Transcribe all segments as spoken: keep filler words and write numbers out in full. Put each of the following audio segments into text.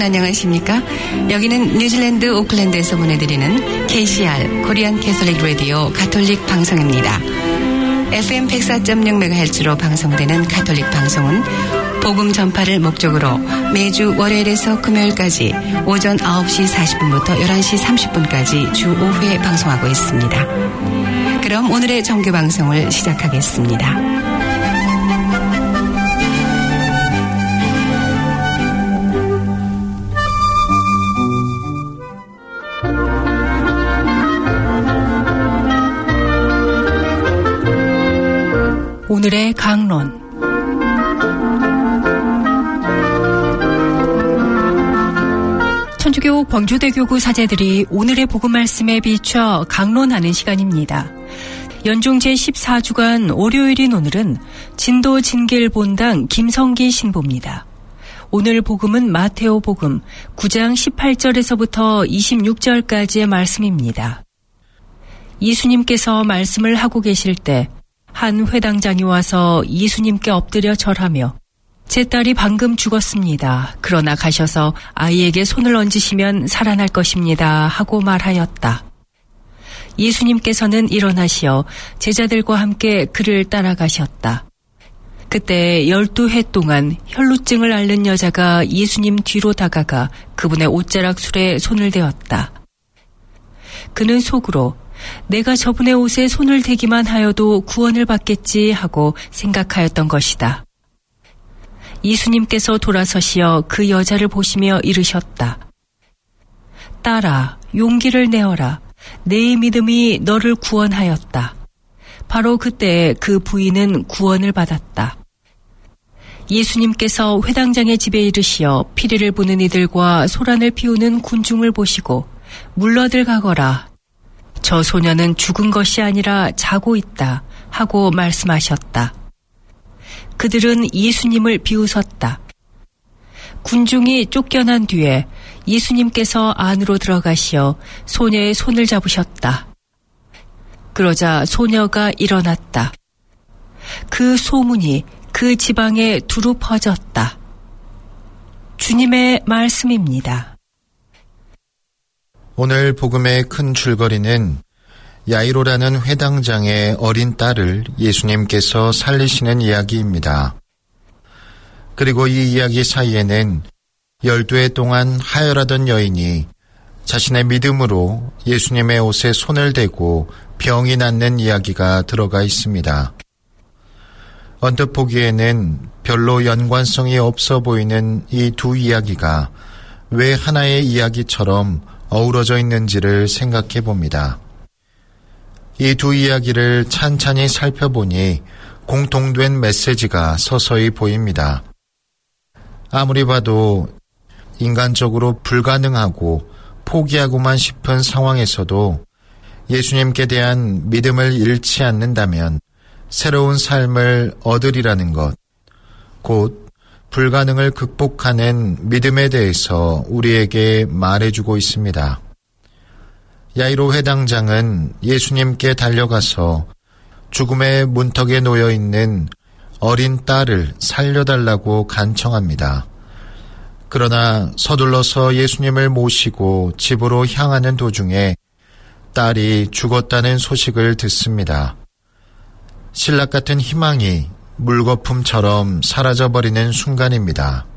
안녕하십니까? 여기는 뉴질랜드 오클랜드에서 보내드리는 케이씨알 코리안 캐톨릭 라디오 가톨릭 방송입니다. 에프엠 백사 점 영 메가헤르츠로 방송되는 가톨릭 방송은 복음 전파를 목적으로 매주 월요일에서 금요일까지 오전 아홉 시 사십 분부터 열한 시 삼십 분까지 주 오 회 방송하고 있습니다. 그럼 오늘의 정규 방송을 시작하겠습니다. 오늘의 강론. 천주교 광주대교구 사제들이 오늘의 복음 말씀에 비춰 강론하는 시간입니다. 연중 제십사 주간 월요일인 오늘은 진도 진길 본당 김성기 신부입니다. 오늘 복음은 마테오 복음 구 장 십팔 절에서부터 이십육 절까지의 말씀입니다. 예수님께서 말씀을 하고 계실 때 한 회당장이 와서 예수님께 엎드려 절하며 제 딸이 방금 죽었습니다. 그러나 가셔서 아이에게 손을 얹으시면 살아날 것입니다. 하고 말하였다. 예수님께서는 일어나시어 제자들과 함께 그를 따라가셨다. 그때 열두 해 동안 혈루증을 앓는 여자가 예수님 뒤로 다가가 그분의 옷자락술에 손을 대었다. 그는 속으로 내가 저분의 옷에 손을 대기만 하여도 구원을 받겠지 하고 생각하였던 것이다. 예수님께서 돌아서시어 그 여자를 보시며 이르셨다. 딸아, 용기를 내어라. 내 믿음이 너를 구원하였다. 바로 그때 그 부인은 구원을 받았다. 예수님께서 회당장의 집에 이르시어 피리를 부는 이들과 소란을 피우는 군중을 보시고 물러들 가거라. 저 소녀는 죽은 것이 아니라 자고 있다 하고 말씀하셨다. 그들은 예수님을 비웃었다. 군중이 쫓겨난 뒤에 예수님께서 안으로 들어가시어 소녀의 손을 잡으셨다. 그러자 소녀가 일어났다. 그 소문이 그 지방에 두루 퍼졌다. 주님의 말씀입니다. 오늘 복음의 큰 줄거리는 야이로라는 회당장의 어린 딸을 예수님께서 살리시는 이야기입니다. 그리고 이 이야기 사이에는 열두 해 동안 하혈하던 여인이 자신의 믿음으로 예수님의 옷에 손을 대고 병이 낫는 이야기가 들어가 있습니다. 언뜻 보기에는 별로 연관성이 없어 보이는 이 두 이야기가 왜 하나의 이야기처럼 어우러져 있는지를 생각해 봅니다. 이 두 이야기를 찬찬히 살펴보니 공통된 메시지가 서서히 보입니다. 아무리 봐도 인간적으로 불가능하고 포기하고만 싶은 상황에서도 예수님께 대한 믿음을 잃지 않는다면 새로운 삶을 얻으리라는 것, 곧 불가능을 극복하는 믿음에 대해서 우리에게 말해주고 있습니다. 야이로 회당장은 예수님께 달려가서 죽음의 문턱에 놓여있는 어린 딸을 살려달라고 간청합니다. 그러나 서둘러서 예수님을 모시고 집으로 향하는 도중에 딸이 죽었다는 소식을 듣습니다. 신락 같은 희망이 물거품처럼 사라져버리는 순간입니다.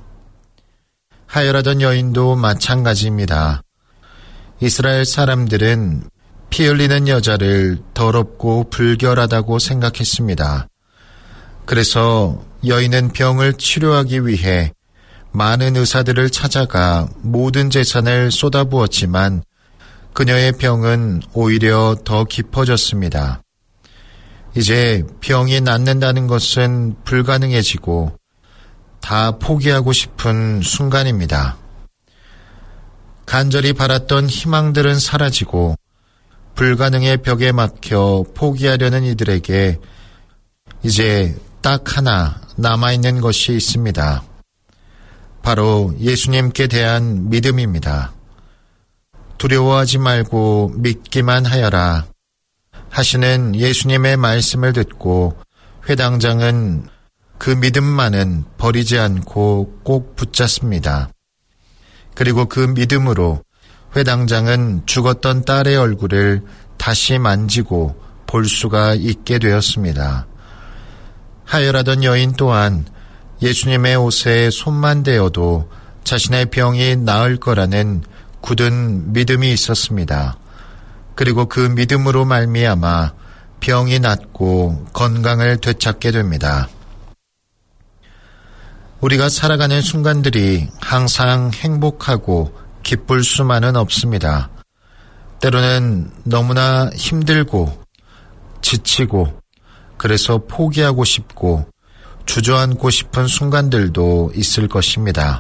하혈하던 여인도 마찬가지입니다. 이스라엘 사람들은 피 흘리는 여자를 더럽고 불결하다고 생각했습니다. 그래서 여인은 병을 치료하기 위해 많은 의사들을 찾아가 모든 재산을 쏟아부었지만 그녀의 병은 오히려 더 깊어졌습니다. 이제 병이 낫는다는 것은 불가능해지고 다 포기하고 싶은 순간입니다. 간절히 바랐던 희망들은 사라지고 불가능의 벽에 막혀 포기하려는 이들에게 이제 딱 하나 남아있는 것이 있습니다. 바로 예수님께 대한 믿음입니다. 두려워하지 말고 믿기만 하여라 하시는 예수님의 말씀을 듣고 회당장은 그 믿음만은 버리지 않고 꼭 붙잡습니다. 그리고 그 믿음으로 회당장은 죽었던 딸의 얼굴을 다시 만지고 볼 수가 있게 되었습니다. 하혈하던 여인 또한 예수님의 옷에 손만 대어도 자신의 병이 나을 거라는 굳은 믿음이 있었습니다. 그리고 그 믿음으로 말미암아 병이 낫고 건강을 되찾게 됩니다. 우리가 살아가는 순간들이 항상 행복하고 기쁠 수만은 없습니다. 때로는 너무나 힘들고 지치고 그래서 포기하고 싶고 주저앉고 싶은 순간들도 있을 것입니다.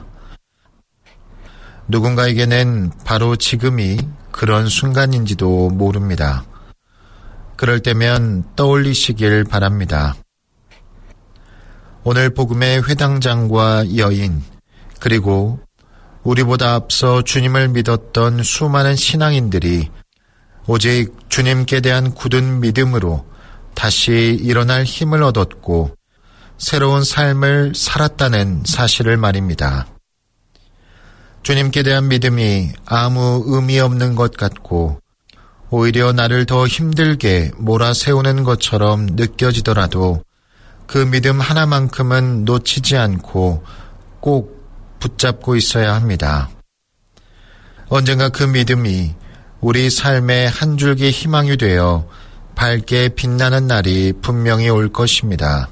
누군가에게는 바로 지금이 그런 순간인지도 모릅니다. 그럴 때면 떠올리시길 바랍니다. 오늘 복음의 회당장과 여인, 그리고 우리보다 앞서 주님을 믿었던 수많은 신앙인들이 오직 주님께 대한 굳은 믿음으로 다시 일어날 힘을 얻었고 새로운 삶을 살았다는 사실을 말입니다. 주님께 대한 믿음이 아무 의미 없는 것 같고 오히려 나를 더 힘들게 몰아세우는 것처럼 느껴지더라도 그 믿음 하나만큼은 놓치지 않고 꼭 붙잡고 있어야 합니다. 언젠가 그 믿음이 우리 삶의 한 줄기 희망이 되어 밝게 빛나는 날이 분명히 올 것입니다.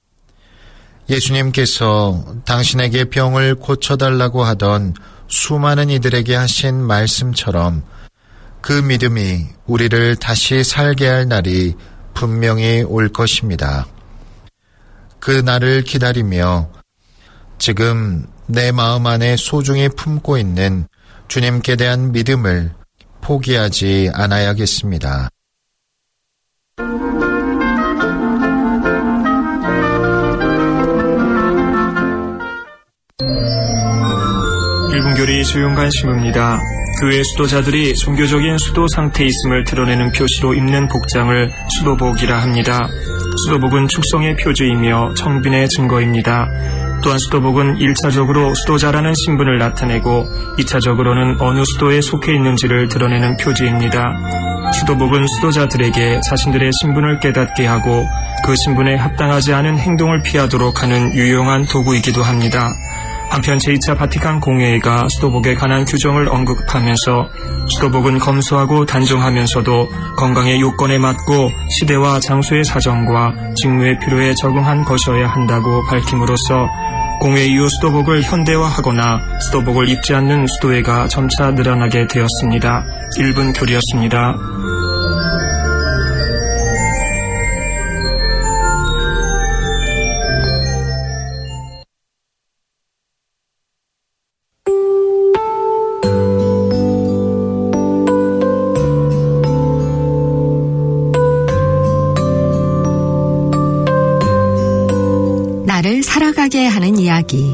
예수님께서 당신에게 병을 고쳐달라고 하던 수많은 이들에게 하신 말씀처럼 그 믿음이 우리를 다시 살게 할 날이 분명히 올 것입니다. 그 날을 기다리며 지금 내 마음 안에 소중히 품고 있는 주님께 대한 믿음을 포기하지 않아야겠습니다. 일분교리 조용관 신부입니다. 교회 수도자들이 종교적인 수도 상태에 있음을 드러내는 표시로 입는 복장을 수도복이라 합니다. 수도복은 축성의 표주이며 청빈의 증거입니다. 또한 수도복은 일 차적으로 수도자라는 신분을 나타내고 이 차적으로는 어느 수도에 속해 있는지를 드러내는 표지입니다. 수도복은 수도자들에게 자신들의 신분을 깨닫게 하고 그 신분에 합당하지 않은 행동을 피하도록 하는 유용한 도구이기도 합니다. 한편 제이 차 바티칸 공회가 수도복에 관한 규정을 언급하면서 수도복은 검소하고 단정하면서도 건강의 요건에 맞고 시대와 장소의 사정과 직무의 필요에 적응한 것이어야 한다고 밝힘으로써 공회 이후 수도복을 현대화하거나 수도복을 입지 않는 수도회가 점차 늘어나게 되었습니다. 일 분 교리였습니다. 나를 살아가게 하는 이야기.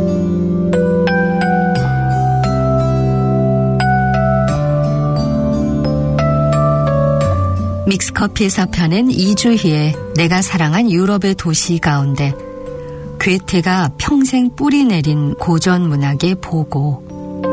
믹스커피에서 펴낸 이주희의 내가 사랑한 유럽의 도시 가운데 괴테가 평생 뿌리 내린 고전 문학의 보고.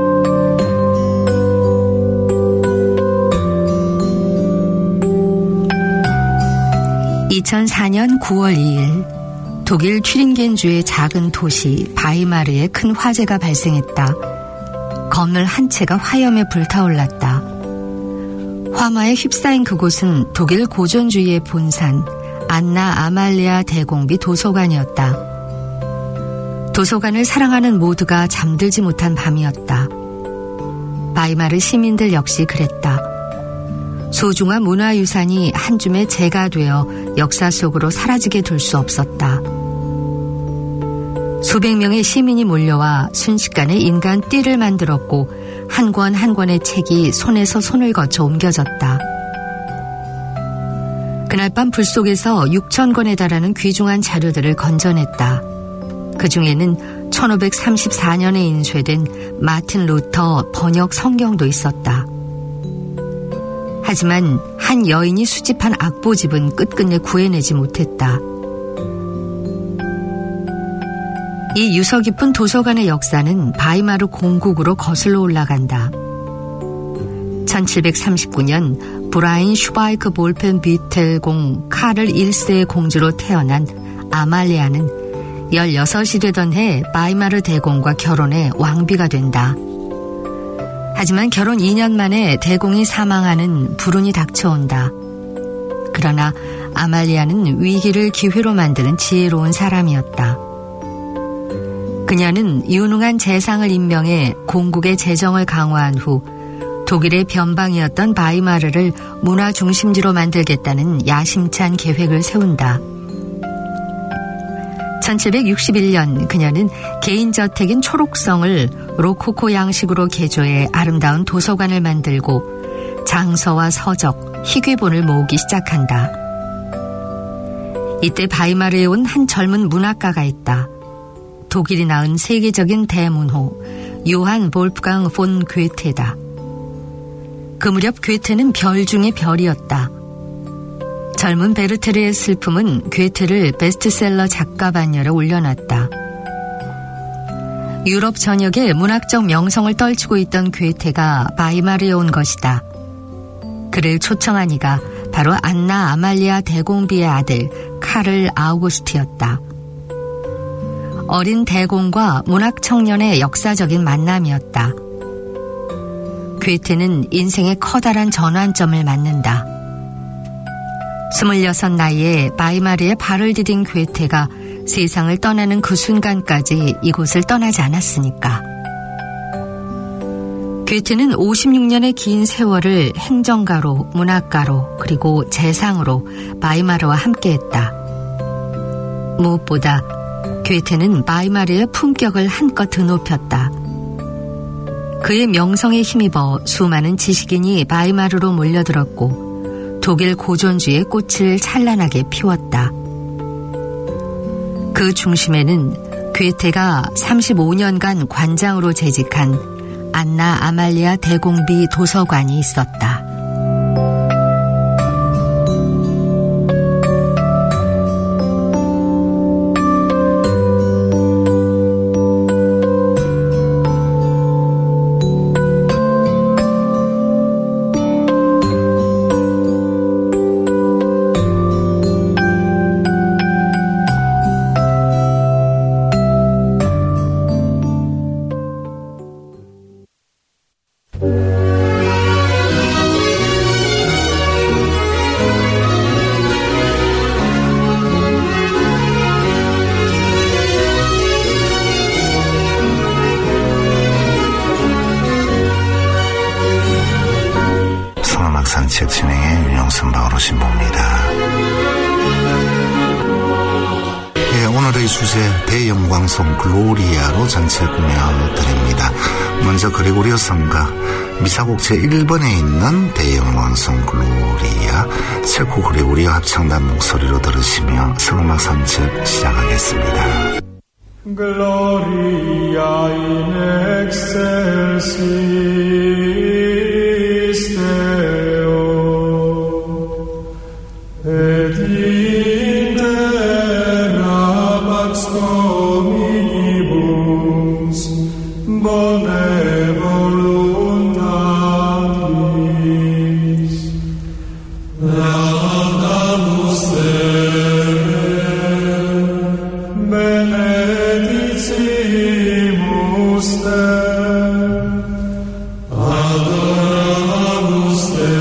이천사 년 구월 이일 독일 튜링겐주의 작은 도시 바이마르에 큰 화재가 발생했다. 건물 한 채가 화염에 불타올랐다. 화마에 휩싸인 그곳은 독일 고전주의의 본산 안나 아말리아 대공비 도서관이었다. 도서관을 사랑하는 모두가 잠들지 못한 밤이었다. 바이마르 시민들 역시 그랬다. 소중한 문화유산이 한 줌의 재가 되어 역사 속으로 사라지게 둘 수 없었다. 수백 명의 시민이 몰려와 순식간에 인간 띠를 만들었고 한 권 한 권의 책이 손에서 손을 거쳐 옮겨졌다. 그날 밤 불 속에서 육천 권에 달하는 귀중한 자료들을 건져냈다. 그 중에는 천오백삼십사 년에 인쇄된 마틴 루터 번역 성경도 있었다. 하지만 한 여인이 수집한 악보집은 끝끝내 구해내지 못했다. 이 유서 깊은 도서관의 역사는 바이마르 공국으로 거슬러 올라간다. 천칠백삼십구 년 브라인 슈바이크 볼펜 비텔공 카를 일 세의 공주로 태어난 아말리아는 열여섯이 되던 해 바이마르 대공과 결혼해 왕비가 된다. 하지만 결혼 이 년 만에 대공이 사망하는 불운이 닥쳐온다. 그러나 아말리아는 위기를 기회로 만드는 지혜로운 사람이었다. 그녀는 유능한 재상을 임명해 공국의 재정을 강화한 후 독일의 변방이었던 바이마르를 문화 중심지로 만들겠다는 야심찬 계획을 세운다. 천칠백육십일 년 그녀는 개인 저택인 초록성을 로코코 양식으로 개조해 아름다운 도서관을 만들고 장서와 서적, 희귀본을 모으기 시작한다. 이때 바이마르에 온 한 젊은 문학가가 있다. 독일이 낳은 세계적인 대문호 요한 볼프강 폰 괴테다. 그 무렵 괴테는 별 중의 별이었다. 젊은 베르테르의 슬픔은 괴테를 베스트셀러 작가 반열에 올려놨다. 유럽 전역에 문학적 명성을 떨치고 있던 괴테가 바이마르에 온 것이다. 그를 초청한 이가 바로 안나 아말리아 대공비의 아들 카를 아우구스트였다. 어린 대공과 문학 청년의 역사적인 만남이었다. 괴테는 인생의 커다란 전환점을 맞는다. 스물여섯 나이에 바이마르에 발을 디딘 괴테가 세상을 떠나는 그 순간까지 이곳을 떠나지 않았으니까. 괴테는 오십육 년의 긴 세월을 행정가로, 문학가로, 그리고 재상으로 바이마르와 함께했다. 무엇보다 괴테는 바이마르의 품격을 한껏 드높였다. 그의 명성에 힘입어 수많은 지식인이 바이마르로 몰려들었고 독일 고전주의 꽃을 찬란하게 피웠다. 그 중심에는 괴테가 삼십오 년간 관장으로 재직한 안나 아말리아 대공비 도서관이 있었다. 산책 진행의 윤영선 바오로 신부입니다. 예, 오늘의 주제 대영광성 글로리아로 전체 꾸며드립니다. 먼저 그레고리오 성가 미사곡 제일 번에 있는 대영광성 글로리아 체코 그레고리오 합창단 목소리로 들으시며 성음악 산책 시작하겠습니다. Gloria in excelsis Deo, et in terra pax hominibus bone voluntatis. Laudamus benedicimus Te, adoramus Te,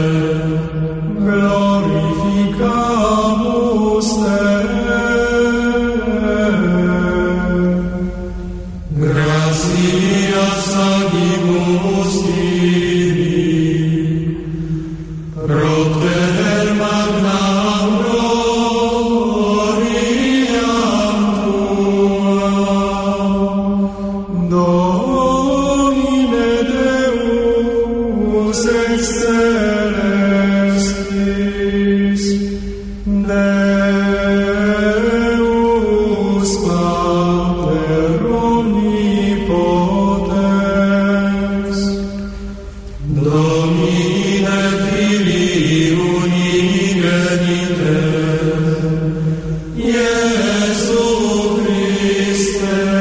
glorificamus Te. Gratias agimus Tibi, pro Ter magnam gloriam Tuam, Domine Deus excelestis, Deus Pater omnipotens, Domine Filii unigenite, Iesu Christe,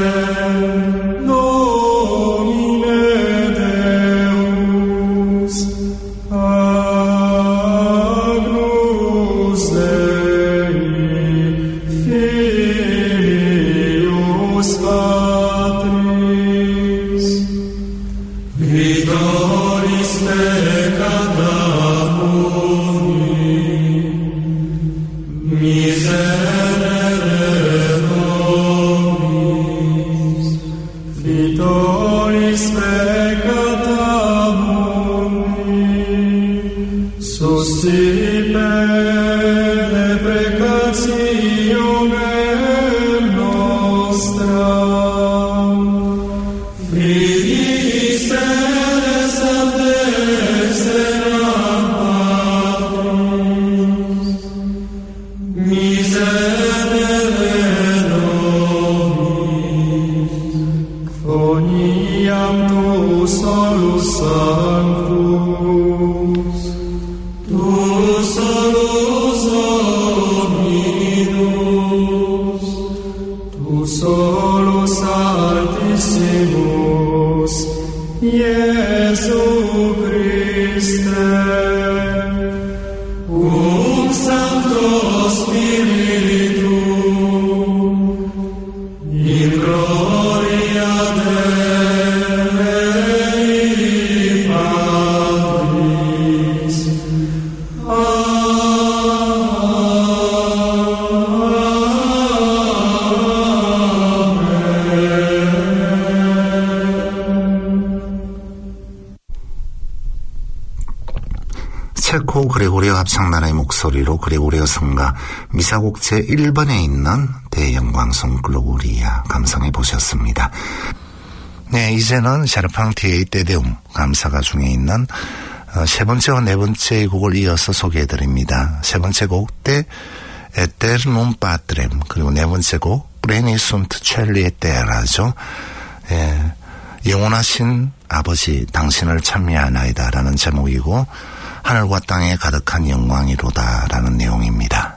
그레고리오 합창단의 목소리로 그레고리오 성가 미사곡 제일 번에 있는 대영광송 글로리아 감상해 보셨습니다. 네, 이제는 샤르팡티에이 때데움 감사가 중에 있는 세 번째와 네 번째 곡을 이어서 소개해드립니다. 세 번째 곡 때 에테르눔 파트렘, 그리고 네 번째 곡 브레니 순트 첼리에 테라죠. 예, 영원하신 아버지 당신을 찬미하나이다라는 제목이고 하늘과 땅에 가득한 영광이로다라는 내용입니다.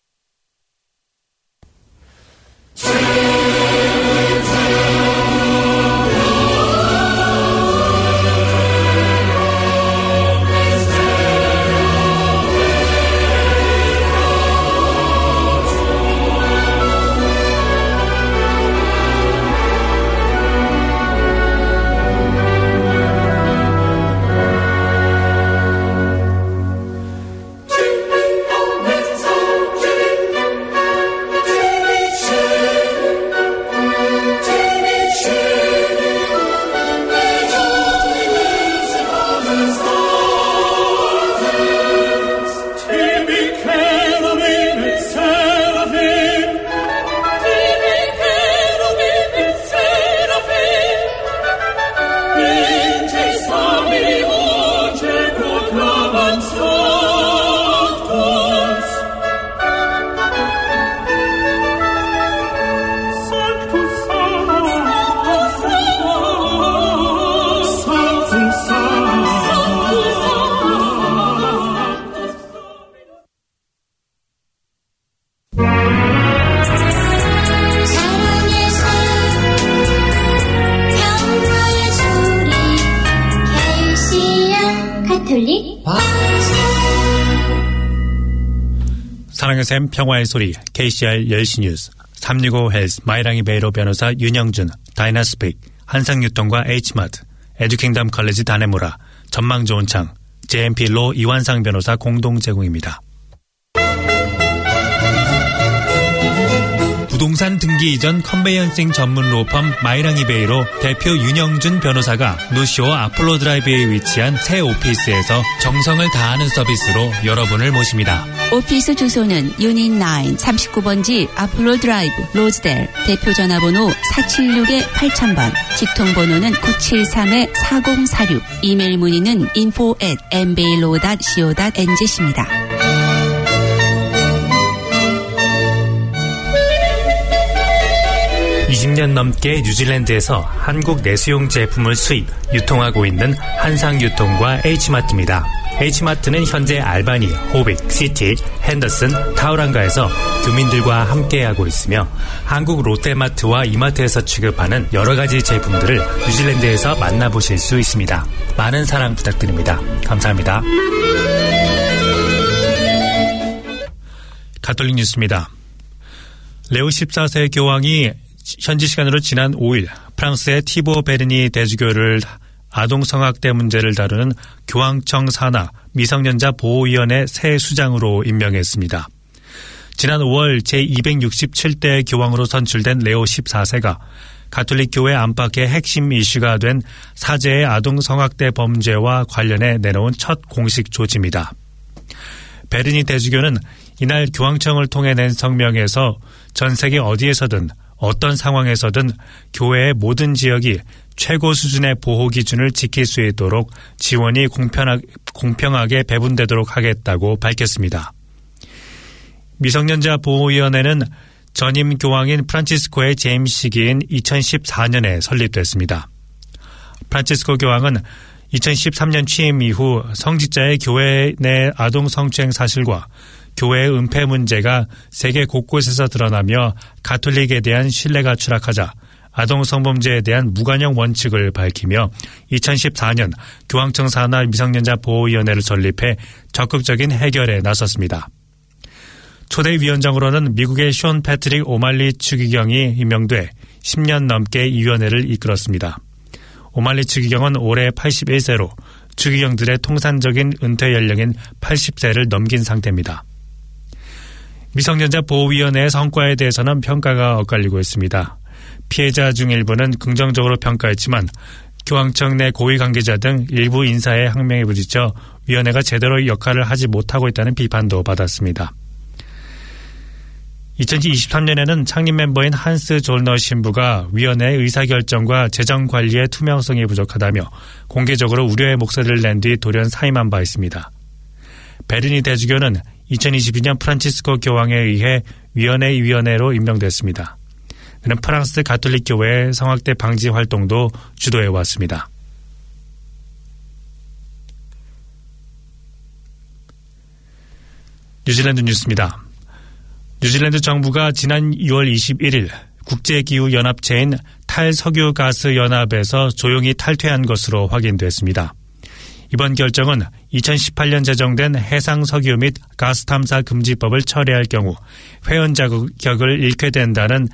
사랑의 샘 평화의 소리 케이씨알 열 시 뉴스 삼육오 헬스 마이랑이 베이로 변호사 윤영준 다이나스픽 한상유통과 H마트 에듀킹덤 컬리지 다네모라 전망 좋은 창 제엠피 로 이완상 변호사 공동 제공입니다. 부동산 등기 이전 컨베이언싱 전문 로펌 마이랑이베이로 대표 윤영준 변호사가 노쇼 아폴로 드라이브에 위치한 새 오피스에서 정성을 다하는 서비스로 여러분을 모십니다. 오피스 주소는 유닛 나인 삼십구 번지 아폴로 드라이브 로즈델, 대표 전화번호 사칠육 팔천 번, 직통번호는 구칠삼 사공사육, 이메일 문의는 인포 앳 엠베일로 닷 씨오 닷 엔지씨입니다. 이십 년 넘게 뉴질랜드에서 한국 내수용 제품을 수입, 유통하고 있는 한상유통과 H마트입니다. H마트는 현재 알바니, 호빅, 시티, 핸더슨, 타우랑가에서 교민들과 함께하고 있으며 한국 롯데마트와 이마트에서 취급하는 여러 가지 제품들을 뉴질랜드에서 만나보실 수 있습니다. 많은 사랑 부탁드립니다. 감사합니다. 가톨릭 뉴스입니다. 레오 십사 세 교황이 현지 시간으로 지난 오 일 프랑스의 티보 베르니 대주교를 아동성학대 문제를 다루는 교황청 산하 미성년자 보호위원회 새 수장으로 임명했습니다. 지난 오월 제이백육십칠 대 교황으로 선출된 레오 십사 세가 가톨릭 교회 안팎의 핵심 이슈가 된 사제의 아동성학대 범죄와 관련해 내놓은 첫 공식 조치입니다. 베르니 대주교는 이날 교황청을 통해 낸 성명에서 전 세계 어디에서든 어떤 상황에서든 교회의 모든 지역이 최고 수준의 보호 기준을 지킬 수 있도록 지원이 공평하게, 공평하게 배분되도록 하겠다고 밝혔습니다. 미성년자 보호위원회는 전임 교황인 프란치스코의 재임 시기인 이천십사 년에 설립됐습니다. 프란치스코 교황은 이천십삼 년 취임 이후 성직자의 교회 내 아동 성추행 사실과 교회의 은폐 문제가 세계 곳곳에서 드러나며 가톨릭에 대한 신뢰가 추락하자 아동 성범죄에 대한 무관용 원칙을 밝히며 이천십사 년 교황청 산하 미성년자 보호위원회를 설립해 적극적인 해결에 나섰습니다. 초대 위원장으로는 미국의 숀 패트릭 오말리 추기경이 임명돼 십 년 넘게 이 위원회를 이끌었습니다. 오말리 추기경은 올해 팔십일 세로 추기경들의 통산적인 은퇴 연령인 팔십 세를 넘긴 상태입니다. 미성년자 보호위원회의 성과에 대해서는 평가가 엇갈리고 있습니다. 피해자 중 일부는 긍정적으로 평가했지만 교황청 내 고위 관계자 등 일부 인사의 항명에 부딪혀 위원회가 제대로 역할을 하지 못하고 있다는 비판도 받았습니다. 이천이십삼 년에는 창립 멤버인 한스 졸너 신부가 위원회의 의사결정과 재정관리의 투명성이 부족하다며 공개적으로 우려의 목소리를 낸 뒤 돌연 사임한 바 있습니다. 베르니 대주교는 이천이십이 년 프란치스코 교황에 의해 위원회의 위원회로 임명됐습니다. 그는 프랑스 가톨릭 교회의 성학대 방지 활동도 주도해왔습니다. 뉴질랜드 뉴스입니다. 뉴질랜드 정부가 지난 유월 이십일일 국제기후연합체인 탈석유가스연합에서 조용히 탈퇴한 것으로 확인됐습니다. 이번 결정은 이천십팔 년 제정된 해상석유 및 가스탐사 금지법을 철회할 경우 회원 자격을 잃게 된다는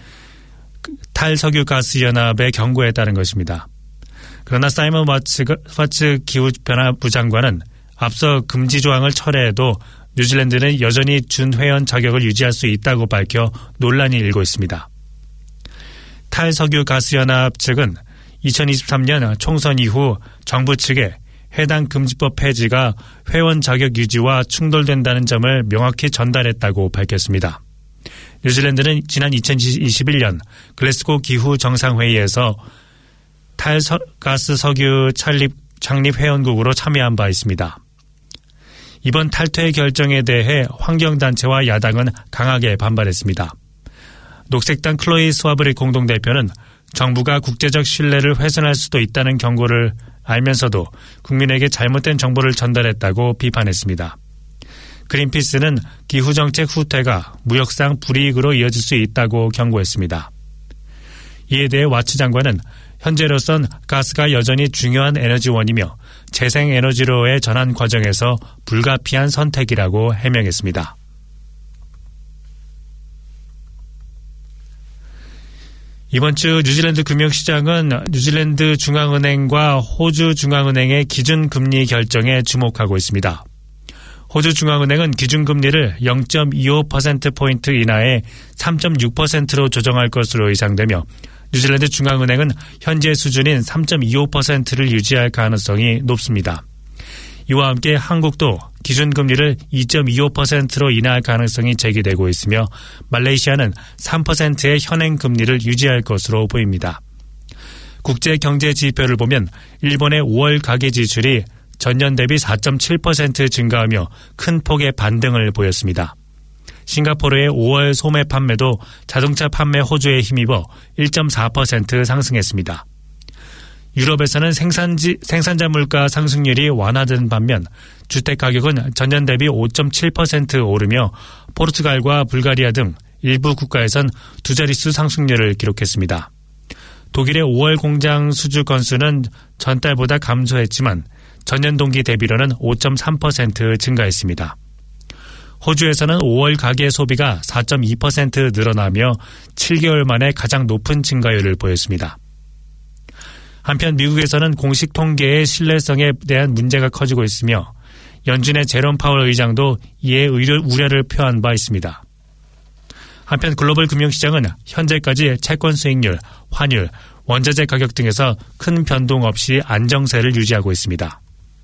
탈석유가스연합의 경고에 따른 것입니다. 그러나 사이먼 와츠, 와츠 기후변화부 장관은 앞서 금지 조항을 철회해도 뉴질랜드는 여전히 준회원 자격을 유지할 수 있다고 밝혀 논란이 일고 있습니다. 탈석유가스연합 측은 이천이십삼 년 총선 이후 정부 측에 해당 금지법 폐지가 회원 자격 유지와 충돌된다는 점을 명확히 전달했다고 밝혔습니다. 뉴질랜드는 지난 이천이십일 년 글래스고 기후 정상회의에서 탈가스 석유 창립, 창립 회원국으로 참여한 바 있습니다. 이번 탈퇴 결정에 대해 환경단체와 야당은 강하게 반발했습니다. 녹색당 클로이 스와브리 공동대표는 정부가 국제적 신뢰를 훼손할 수도 있다는 경고를 알면서도 국민에게 잘못된 정보를 전달했다고 비판했습니다. 그린피스는 기후정책 후퇴가 무역상 불이익으로 이어질 수 있다고 경고했습니다. 이에 대해 와츠 장관은 현재로선 가스가 여전히 중요한 에너지원이며 재생에너지로의 전환 과정에서 불가피한 선택이라고 해명했습니다. 이번 주 뉴질랜드 금융시장은 뉴질랜드 중앙은행과 호주 중앙은행의 기준금리 결정에 주목하고 있습니다. 호주 중앙은행은 기준금리를 영 점 이오 퍼센트포인트 인하에 삼 점 육 퍼센트로 조정할 것으로 예상되며 뉴질랜드 중앙은행은 현재 수준인 삼 점 이오 퍼센트를 유지할 가능성이 높습니다. 이와 함께 한국도 기준금리를 이 점 이오 퍼센트로 인하할 가능성이 제기되고 있으며 말레이시아는 삼 퍼센트의 현행금리를 유지할 것으로 보입니다. 국제경제지표를 보면 일본의 오월 가계지출이 전년 대비 사 점 칠 퍼센트 증가하며 큰 폭의 반등을 보였습니다. 싱가포르의 오월 소매 판매도 자동차 판매 호조에 힘입어 일 점 사 퍼센트 상승했습니다. 유럽에서는 생산지, 생산자 물가 상승률이 완화된 반면 주택가격은 전년 대비 오 점 칠 퍼센트 오르며 포르투갈과 불가리아 등 일부 국가에선 두 자릿수 상승률을 기록했습니다. 독일의 오월 공장 수주 건수는 전달보다 감소했지만 전년 동기 대비로는 오 점 삼 퍼센트 증가했습니다. 호주에서는 오월 가계 소비가 사 점 이 퍼센트 늘어나며 칠 개월 만에 가장 높은 증가율을 보였습니다. 한편 미국에서는 공식 통계의 신뢰성에 대한 문제가 커지고 있으며 연준의 제롬 파월 의장도 이에 우려를 표한 바 있습니다. 한편 글로벌 금융시장은 현재까지 채권 수익률, 환율, 원자재 가격 등에서 큰 변동 없이 안정세를 유지하고 있습니다.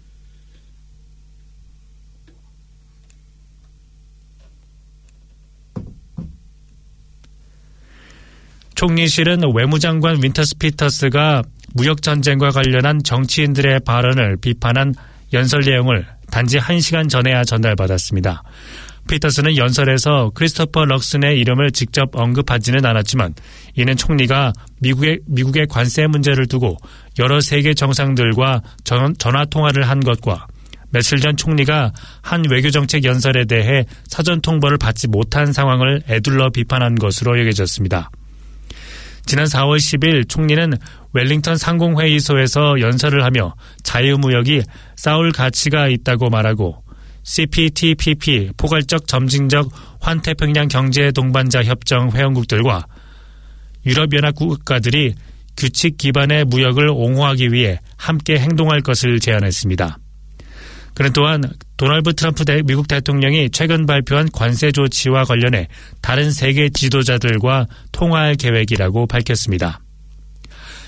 총리실은 외무장관 윈터스 피터스가 무역전쟁과 관련한 정치인들의 발언을 비판한 연설 내용을 단지 한 시간 전에야 전달받았습니다. 피터스는 연설에서 크리스토퍼 럭슨의 이름을 직접 언급하지는 않았지만 이는 총리가 미국의, 미국의 관세 문제를 두고 여러 세계 정상들과 전, 전화통화를 한 것과 며칠 전 총리가 한 외교정책 연설에 대해 사전 통보를 받지 못한 상황을 에둘러 비판한 것으로 여겨졌습니다. 지난 사월 십일 총리는 웰링턴 상공회의소에서 연설을 하며 자유무역이 싸울 가치가 있다고 말하고 씨피티피피 포괄적 점진적 환태평양 경제 동반자 협정 회원국들과 유럽연합 국가들이 규칙 기반의 무역을 옹호하기 위해 함께 행동할 것을 제안했습니다. 그는 또한 도널드 트럼프 미국 대통령이 최근 발표한 관세 조치와 관련해 다른 세계 지도자들과 통화할 계획이라고 밝혔습니다.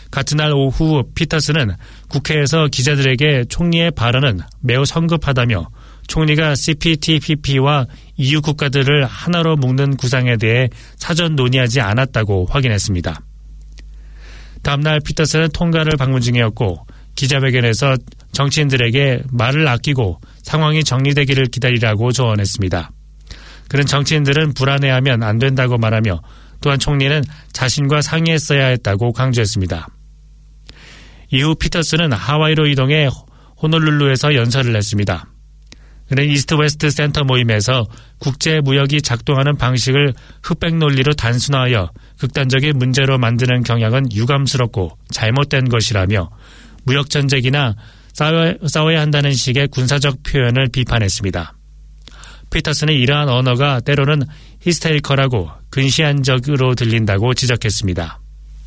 같은 날 오후 피터스는 국회에서 기자들에게 총리의 발언은 매우 성급하다며 총리가 씨피티피피와 이유 국가들을 하나로 묶는 구상에 대해 사전 논의하지 않았다고 확인했습니다. 다음날 피터스는 통가를 방문 중이었고 기자회견에서 정치인들에게 말을 아끼고 상황이 정리되기를 기다리라고 조언했습니다. 그는 정치인들은 불안해하면 안 된다고 말하며 또한 총리는 자신과 상의했어야 했다고 강조했습니다. 이후 피터스는 하와이로 이동해 호놀룰루에서 연설을 했습니다. 그는 이스트 웨스트 센터 모임에서 국제 무역이 작동하는 방식을 흑백 논리로 단순화하여 극단적인 문제로 만드는 경향은 유감스럽고 잘못된 것이라며 무역 전쟁이나 싸워, 싸워야 한다는 식의 군사적 표현을 비판했습니다. 피터스는 이러한 언어가 때로는 히스테리컬하고 근시안적으로 들린다고 지적했습니다.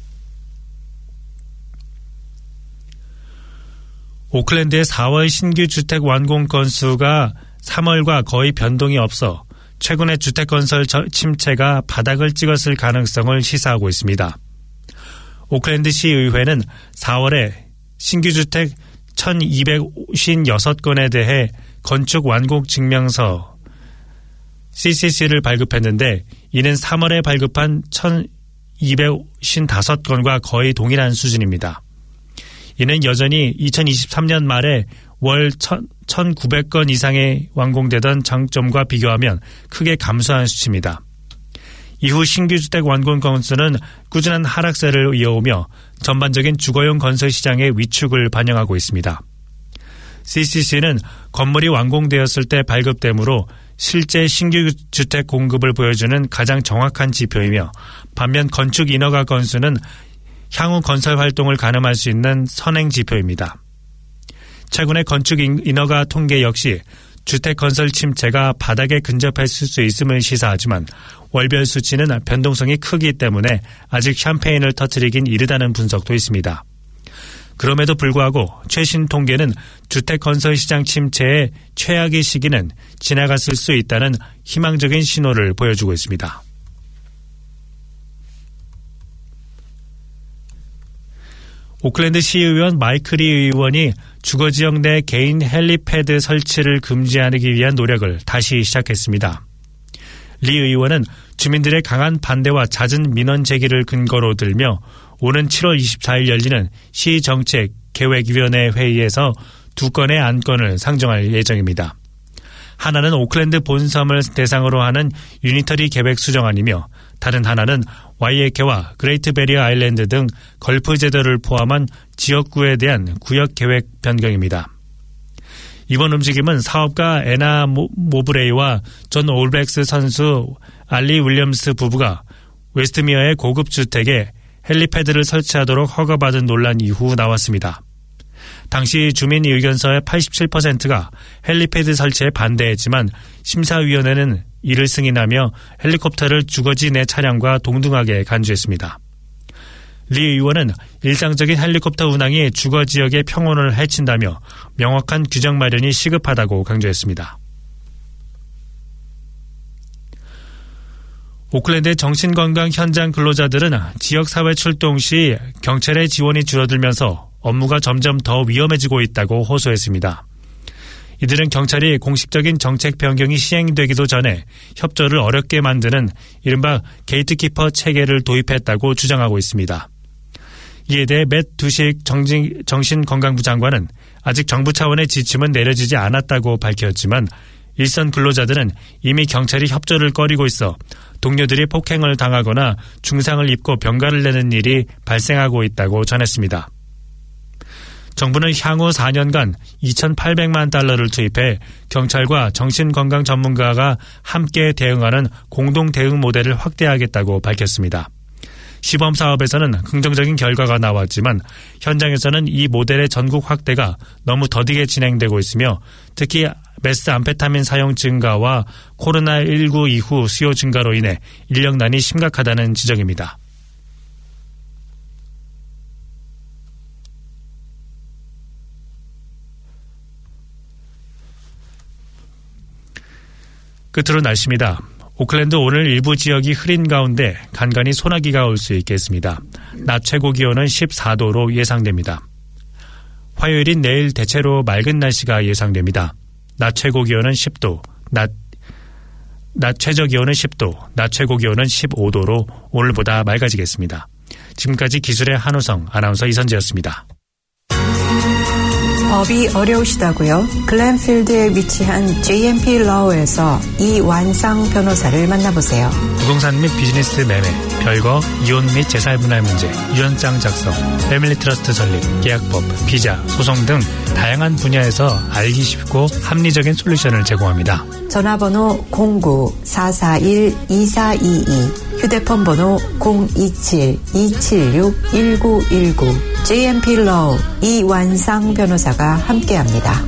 오클랜드의 사월 신규 주택 완공 건수가 삼월과 거의 변동이 없어 최근의 주택 건설 침체가 바닥을 찍었을 가능성을 시사하고 있습니다. 오클랜드 시의회는 사월에 신규 주택 천이백오십육 건에 대해 건축 완공 증명서 씨씨씨를 발급했는데 이는 삼월에 발급한 천이백오십오 건과 거의 동일한 수준입니다. 이는 여전히 이천이십삼 년 말에 월 천구백 건 이상의 완공되던 장점과 비교하면 크게 감소한 수치입니다. 이후 신규 주택 완공 건수는 꾸준한 하락세를 이어오며 전반적인 주거용 건설 시장의 위축을 반영하고 있습니다. 씨씨씨는 건물이 완공되었을 때 발급되므로 실제 신규 주택 공급을 보여주는 가장 정확한 지표이며 반면 건축 인허가 건수는 향후 건설 활동을 가늠할 수 있는 선행 지표입니다. 최근의 건축 인허가 통계 역시 주택 건설 침체가 바닥에 근접했을 수 있음을 시사하지만 월별 수치는 변동성이 크기 때문에 아직 샴페인을 터뜨리긴 이르다는 분석도 있습니다. 그럼에도 불구하고 최신 통계는 주택 건설 시장 침체의 최악의 시기는 지나갔을 수 있다는 희망적인 신호를 보여주고 있습니다. 오클랜드 시의원 마이크 리 의원이 주거지역 내 개인 헬리패드 설치를 금지하기 위한 노력을 다시 시작했습니다. 리 의원은 주민들의 강한 반대와 잦은 민원 제기를 근거로 들며 오는 칠월 이십사일 열리는 시정책계획위원회 회의에서 두 건의 안건을 상정할 예정입니다. 하나는 오클랜드 본섬을 대상으로 하는 유니터리 계획 수정안이며 다른 하나는 와이에케와 그레이트 베리어 아일랜드 등 걸프 제도를 포함한 지역구에 대한 구역 계획 변경입니다. 이번 움직임은 사업가 애나 모브레이와 존 올백스 선수 알리 윌리엄스 부부가 웨스트미어의 고급 주택에 헬리패드를 설치하도록 허가받은 논란 이후 나왔습니다. 당시 주민 의견서의 팔십칠 퍼센트가 헬리패드 설치에 반대했지만 심사위원회는 이를 승인하며 헬리콥터를 주거지 내 차량과 동등하게 간주했습니다. 리 의원은 일상적인 헬리콥터 운항이 주거지역의 평온을 해친다며 명확한 규정 마련이 시급하다고 강조했습니다. 오클랜드의 정신건강 현장 근로자들은 지역사회 출동 시 경찰의 지원이 줄어들면서 업무가 점점 더 위험해지고 있다고 호소했습니다. 이들은 경찰이 공식적인 정책 변경이 시행되기도 전에 협조를 어렵게 만드는 이른바 게이트키퍼 체계를 도입했다고 주장하고 있습니다. 이에 대해 맷 두식 정신건강부 장관은 아직 정부 차원의 지침은 내려지지 않았다고 밝혔지만 일선 근로자들은 이미 경찰이 협조를 꺼리고 있어 동료들이 폭행을 당하거나 중상을 입고 병가를 내는 일이 발생하고 있다고 전했습니다. 정부는 향후 사 년간 이천팔백만 달러를 투입해 경찰과 정신건강 전문가가 함께 대응하는 공동 대응 모델을 확대하겠다고 밝혔습니다. 시범 사업에서는 긍정적인 결과가 나왔지만 현장에서는 이 모델의 전국 확대가 너무 더디게 진행되고 있으며 특히 메스암페타민 사용 증가와 코로나십구 이후 수요 증가로 인해 인력난이 심각하다는 지적입니다. 끝으로 날씨입니다. 오클랜드 오늘 일부 지역이 흐린 가운데 간간히 소나기가 올 수 있겠습니다. 낮 최고 기온은 십사 도로 예상됩니다. 화요일인 내일 대체로 맑은 날씨가 예상됩니다. 낮 최고 기온은 십 도, 낮, 낮 최저 기온은 십 도, 낮 최고 기온은 십오 도로 오늘보다 맑아지겠습니다. 지금까지 기술의 한우성 아나운서 이선재였습니다. 법이 어려우시다고요? 글렌필드에 위치한 제이엠피 러우에서 이완상 변호사를 만나보세요. 부동산 및 비즈니스 매매, 별거, 이혼 및 재산분할 문제, 유언장 작성, 패밀리 트러스트 설립, 계약법, 비자, 소송 등 다양한 분야에서 알기 쉽고 합리적인 솔루션을 제공합니다. 전화번호 공구 사사일 이사이이, 휴대폰 번호 공이칠 이칠육 일구일구, 제이엠피 러우 이완상 변호사가 함께합니다.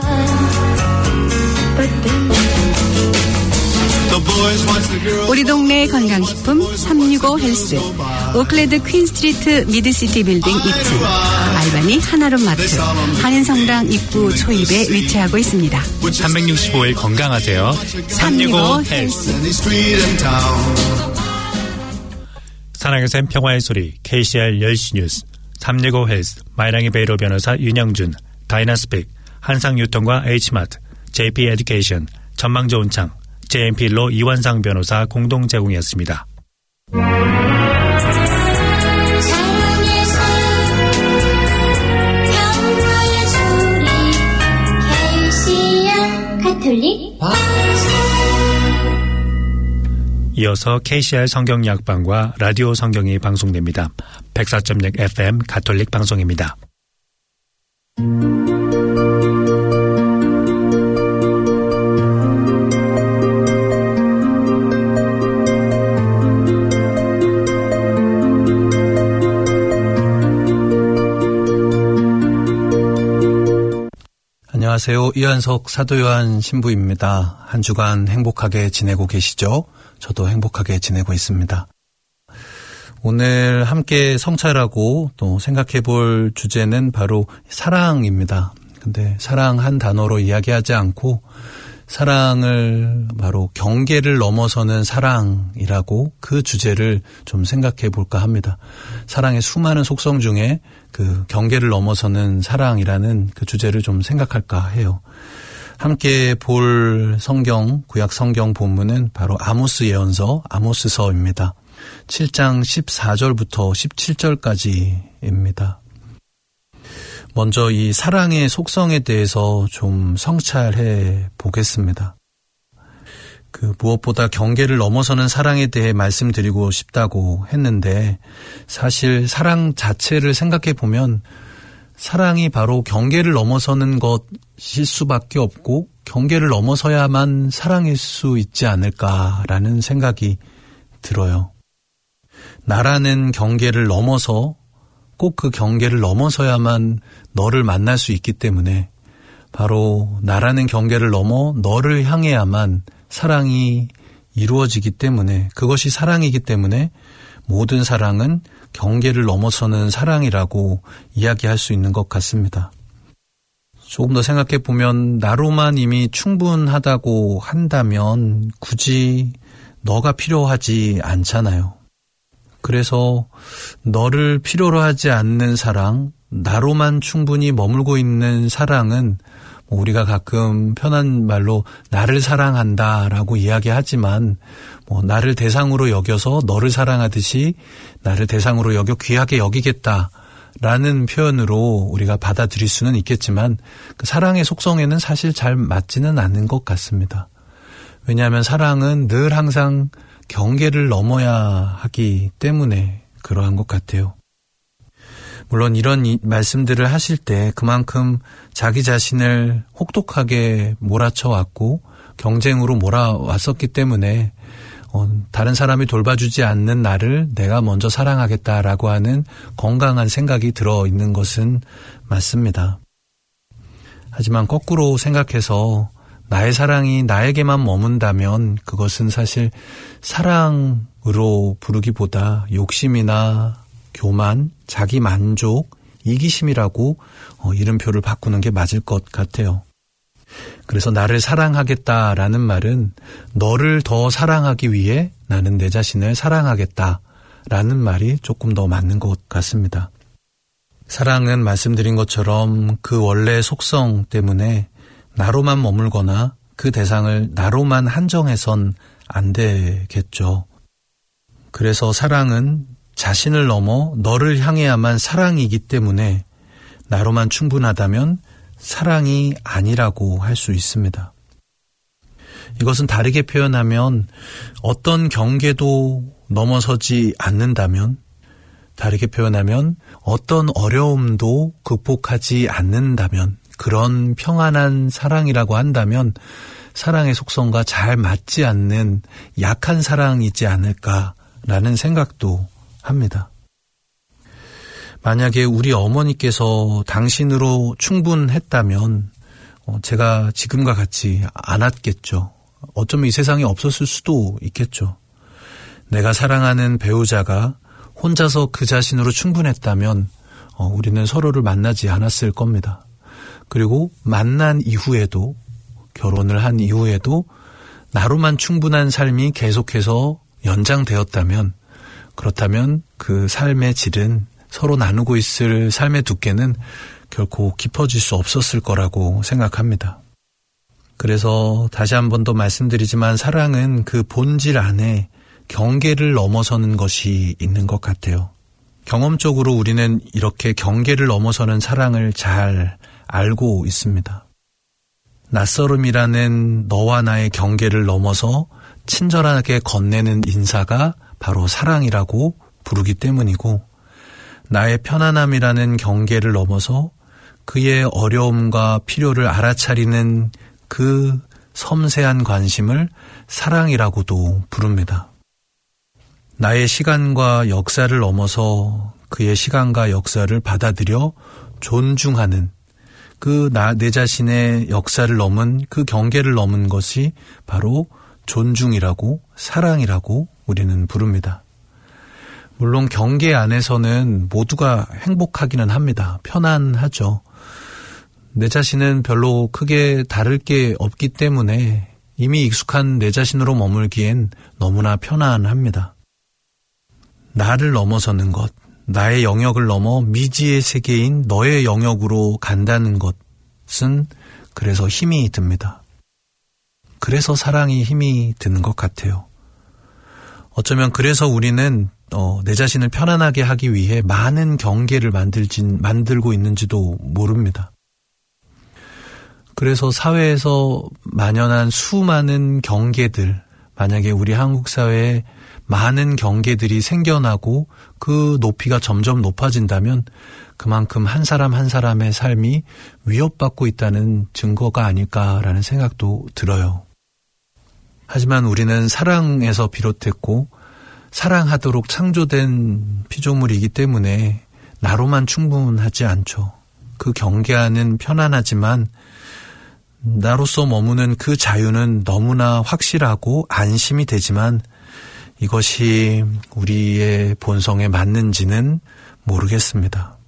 우리 동네 건강식품 삼육오 헬스, 오클랜드 퀸스트리트 미드시티 빌딩 이 층, 알바니 하나룸 마트, 한인성당 입구 초입에 위치하고 있습니다. 삼백육십오 일 건강하세요. 삼육오 헬스. 사랑의 샘 평화의 소리 케이씨알 열 시 뉴스, 삼육오 헬스, 마이랑이 베이로 변호사 윤영준, 다이나스픽, 한상유통과 H마트, 제이피 에듀케이션, 전망 좋은 창, 제이엠피 로 이완상 변호사 공동 제공이었습니다. 이어서 케이씨알 성경약방과 라디오 성경이 방송됩니다. 백사 점 영 에프엠 가톨릭 방송입니다. 안녕하세요. 이한석 사도요한 신부입니다. 한 주간 행복하게 지내고 계시죠? 저도 행복하게 지내고 있습니다. 오늘 함께 성찰하고 또 생각해 볼 주제는 바로 사랑입니다. 근데 사랑 한 단어로 이야기하지 않고 사랑을 바로 경계를 넘어서는 사랑이라고 그 주제를 좀 생각해 볼까 합니다. 사랑의 수많은 속성 중에 그 경계를 넘어서는 사랑이라는 그 주제를 좀 생각할까 해요. 함께 볼 성경, 구약 성경 본문은 바로 아모스 예언서, 아모스서입니다. 칠 장 십사 절부터 십칠 절까지입니다. 먼저 이 사랑의 속성에 대해서 좀 성찰해 보겠습니다. 그 무엇보다 경계를 넘어서는 사랑에 대해 말씀드리고 싶다고 했는데 사실 사랑 자체를 생각해 보면 사랑이 바로 경계를 넘어서는 것일 수밖에 없고 경계를 넘어서야만 사랑일 수 있지 않을까라는 생각이 들어요. 나라는 경계를 넘어서 꼭 그 경계를 넘어서야만 너를 만날 수 있기 때문에 바로 나라는 경계를 넘어 너를 향해야만 사랑이 이루어지기 때문에 그것이 사랑이기 때문에 모든 사랑은 경계를 넘어서는 사랑이라고 이야기할 수 있는 것 같습니다. 조금 더 생각해 보면 나로만 이미 충분하다고 한다면 굳이 너가 필요하지 않잖아요. 그래서 너를 필요로 하지 않는 사랑, 나로만 충분히 머물고 있는 사랑은 뭐 우리가 가끔 편한 말로 나를 사랑한다라고 이야기하지만 뭐 나를 대상으로 여겨서 너를 사랑하듯이 나를 대상으로 여겨 귀하게 여기겠다라는 표현으로 우리가 받아들일 수는 있겠지만 그 사랑의 속성에는 사실 잘 맞지는 않는 것 같습니다. 왜냐하면 사랑은 늘 항상 경계를 넘어야 하기 때문에 그러한 것 같아요. 물론 이런 이 말씀들을 하실 때 그만큼 자기 자신을 혹독하게 몰아쳐왔고 경쟁으로 몰아왔었기 때문에 어, 다른 사람이 돌봐주지 않는 나를 내가 먼저 사랑하겠다라고 하는 건강한 생각이 들어있는 것은 맞습니다. 하지만 거꾸로 생각해서 나의 사랑이 나에게만 머문다면 그것은 사실 사랑으로 부르기보다 욕심이나 교만, 자기 만족, 이기심이라고 어, 이름표를 바꾸는 게 맞을 것 같아요. 그래서 나를 사랑하겠다라는 말은 너를 더 사랑하기 위해 나는 내 자신을 사랑하겠다라는 말이 조금 더 맞는 것 같습니다. 사랑은 말씀드린 것처럼 그 원래 속성 때문에 나로만 머물거나 그 대상을 나로만 한정해선 안 되겠죠. 그래서 사랑은 자신을 넘어 너를 향해야만 사랑이기 때문에 나로만 충분하다면 사랑이 아니라고 할 수 있습니다. 이것은 다르게 표현하면 어떤 경계도 넘어서지 않는다면, 다르게 표현하면 어떤 어려움도 극복하지 않는다면, 그런 평안한 사랑이라고 한다면 사랑의 속성과 잘 맞지 않는 약한 사랑이지 않을까라는 생각도 합니다. 만약에 우리 어머니께서 당신으로 충분했다면 제가 지금과 같지 않았겠죠. 어쩌면 이 세상에 없었을 수도 있겠죠. 내가 사랑하는 배우자가 혼자서 그 자신으로 충분했다면 우리는 서로를 만나지 않았을 겁니다. 그리고 만난 이후에도, 결혼을 한 이후에도 나로만 충분한 삶이 계속해서 연장되었다면, 그렇다면 그 삶의 질은, 서로 나누고 있을 삶의 두께는 결코 깊어질 수 없었을 거라고 생각합니다. 그래서 다시 한 번 더 말씀드리지만 사랑은 그 본질 안에 경계를 넘어서는 것이 있는 것 같아요. 경험적으로 우리는 이렇게 경계를 넘어서는 사랑을 잘 알고 있습니다. 낯설음이라는 너와 나의 경계를 넘어서 친절하게 건네는 인사가 바로 사랑이라고 부르기 때문이고, 나의 편안함이라는 경계를 넘어서 그의 어려움과 필요를 알아차리는 그 섬세한 관심을 사랑이라고도 부릅니다. 나의 시간과 역사를 넘어서 그의 시간과 역사를 받아들여 존중하는 그 나, 내 자신의 역사를 넘은 그 경계를 넘은 것이 바로 존중이라고, 사랑이라고 우리는 부릅니다. 물론 경계 안에서는 모두가 행복하기는 합니다. 편안하죠. 내 자신은 별로 크게 다를 게 없기 때문에 이미 익숙한 내 자신으로 머물기엔 너무나 편안합니다. 나를 넘어서는 것, 나의 영역을 넘어 미지의 세계인 너의 영역으로 간다는 것은 그래서 힘이 듭니다. 그래서 사랑이 힘이 드는 것 같아요. 어쩌면 그래서 우리는 어, 내 자신을 편안하게 하기 위해 많은 경계를 만들진, 만들고 있는지도 모릅니다. 그래서 사회에서 만연한 수많은 경계들, 만약에 우리 한국 사회에 많은 경계들이 생겨나고 그 높이가 점점 높아진다면 그만큼 한 사람 한 사람의 삶이 위협받고 있다는 증거가 아닐까라는 생각도 들어요. 하지만 우리는 사랑에서 비롯했고 사랑하도록 창조된 피조물이기 때문에 나로만 충분하지 않죠. 그 경계하는 편안하지만 나로서 머무는 그 자유는 너무나 확실하고 안심이 되지만 이것이 우리의 본성에 맞는지는 모르겠습니다.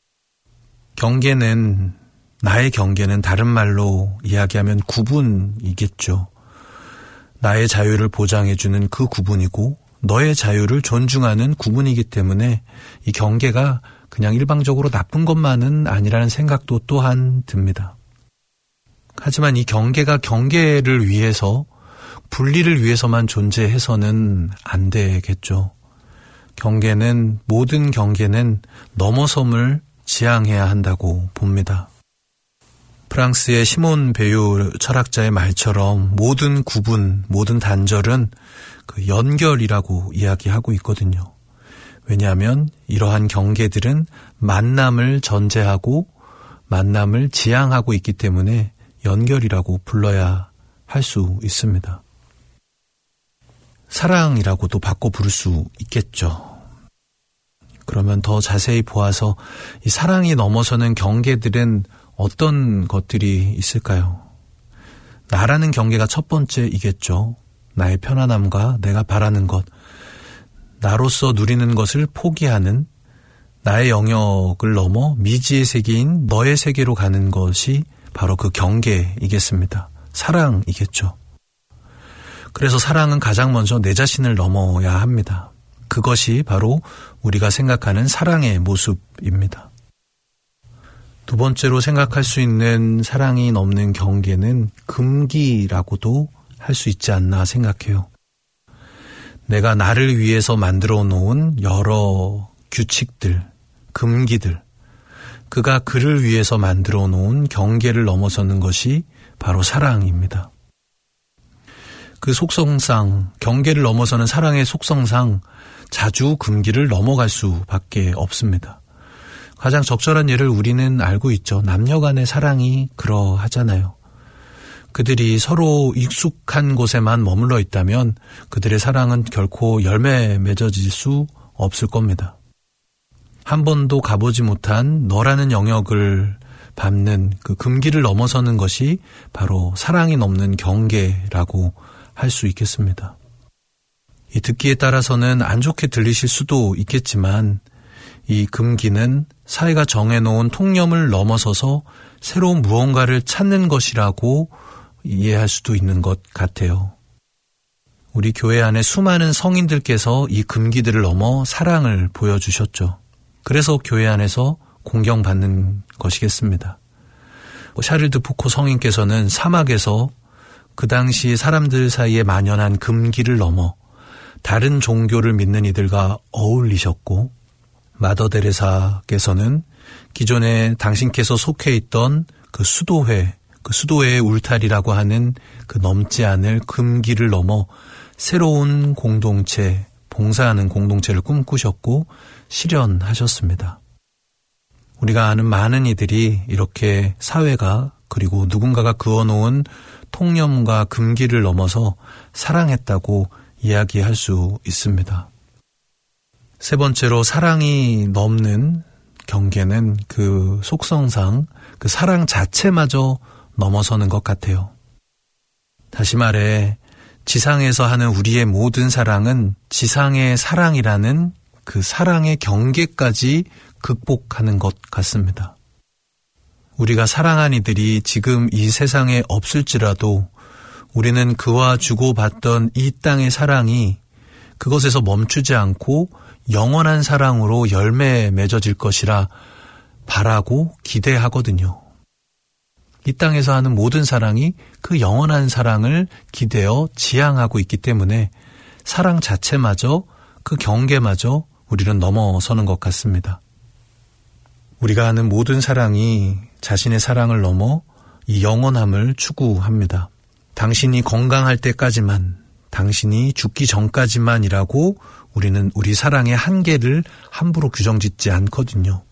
경계는, 나의 경계는 다른 말로 이야기하면 구분이겠죠. 나의 자유를 보장해주는 그 구분이고 너의 자유를 존중하는 구분이기 때문에 이 경계가 그냥 일방적으로 나쁜 것만은 아니라는 생각도 또한 듭니다. 하지만 이 경계가 경계를 위해서, 분리를 위해서만 존재해서는 안 되겠죠. 경계는, 모든 경계는 넘어섬을 지향해야 한다고 봅니다. 프랑스의 시몬 베유 철학자의 말처럼 모든 구분, 모든 단절은 그 연결이라고 이야기하고 있거든요. 왜냐하면 이러한 경계들은 만남을 전제하고 만남을 지향하고 있기 때문에 연결이라고 불러야 할 수 있습니다. 사랑이라고도 바꿔 부를 수 있겠죠. 그러면 더 자세히 보아서 이 사랑이 넘어서는 경계들은 어떤 것들이 있을까요? 나라는 경계가 첫 번째이겠죠. 나의 편안함과 내가 바라는 것, 나로서 누리는 것을 포기하는, 나의 영역을 넘어 미지의 세계인 너의 세계로 가는 것이 바로 그 경계이겠습니다. 사랑이겠죠. 그래서 사랑은 가장 먼저 내 자신을 넘어야 합니다. 그것이 바로 우리가 생각하는 사랑의 모습입니다. 두 번째로 생각할 수 있는 사랑이 넘는 경계는 금기라고도 할 수 있지 않나 생각해요. 내가 나를 위해서 만들어 놓은 여러 규칙들, 금기들, 그가 그를 위해서 만들어 놓은 경계를 넘어서는 것이 바로 사랑입니다. 그 속성상, 경계를 넘어서는 사랑의 속성상 자주 금기를 넘어갈 수밖에 없습니다. 가장 적절한 예를 우리는 알고 있죠. 남녀 간의 사랑이 그러하잖아요. 그들이 서로 익숙한 곳에만 머물러 있다면 그들의 사랑은 결코 열매 맺어질 수 없을 겁니다. 한 번도 가보지 못한 너라는 영역을 밟는 그 금기를 넘어서는 것이 바로 사랑이 넘는 경계라고 할 수 있겠습니다. 이 듣기에 따라서는 안 좋게 들리실 수도 있겠지만 이 금기는 사회가 정해놓은 통념을 넘어서서 새로운 무언가를 찾는 것이라고 이해할 수도 있는 것 같아요. 우리 교회 안에 수많은 성인들께서 이 금기들을 넘어 사랑을 보여주셨죠. 그래서 교회 안에서 공경받는 것이겠습니다. 샤를 드 푸코 성인께서는 사막에서 그 당시 사람들 사이에 만연한 금기를 넘어 다른 종교를 믿는 이들과 어울리셨고, 마더 데레사께서는 기존에 당신께서 속해 있던 그 수도회, 그 수도회의 울타리라고 하는 그 넘지 않을 금기를 넘어 새로운 공동체, 봉사하는 공동체를 꿈꾸셨고 실현하셨습니다. 우리가 아는 많은 이들이 이렇게 사회가 그리고 누군가가 그어놓은 통념과 금기를 넘어서 사랑했다고 이야기할 수 있습니다. 세 번째로 사랑이 넘는 경계는 그 속성상 그 사랑 자체마저 넘어서는 것 같아요. 다시 말해 지상에서 하는 우리의 모든 사랑은 지상의 사랑이라는 그 사랑의 경계까지 극복하는 것 같습니다. 우리가 사랑한 이들이 지금 이 세상에 없을지라도 우리는 그와 주고받던 이 땅의 사랑이 그것에서 멈추지 않고 영원한 사랑으로 열매 맺어질 것이라 바라고 기대하거든요. 이 땅에서 하는 모든 사랑이 그 영원한 사랑을 기대어 지향하고 있기 때문에 사랑 자체마저, 그 경계마저 우리는 넘어서는 것 같습니다. 우리가 하는 모든 사랑이 자신의 사랑을 넘어 이 영원함을 추구합니다. 당신이 건강할 때까지만, 당신이 죽기 전까지만이라고 우리는 우리 사랑의 한계를 함부로 규정짓지 않거든요.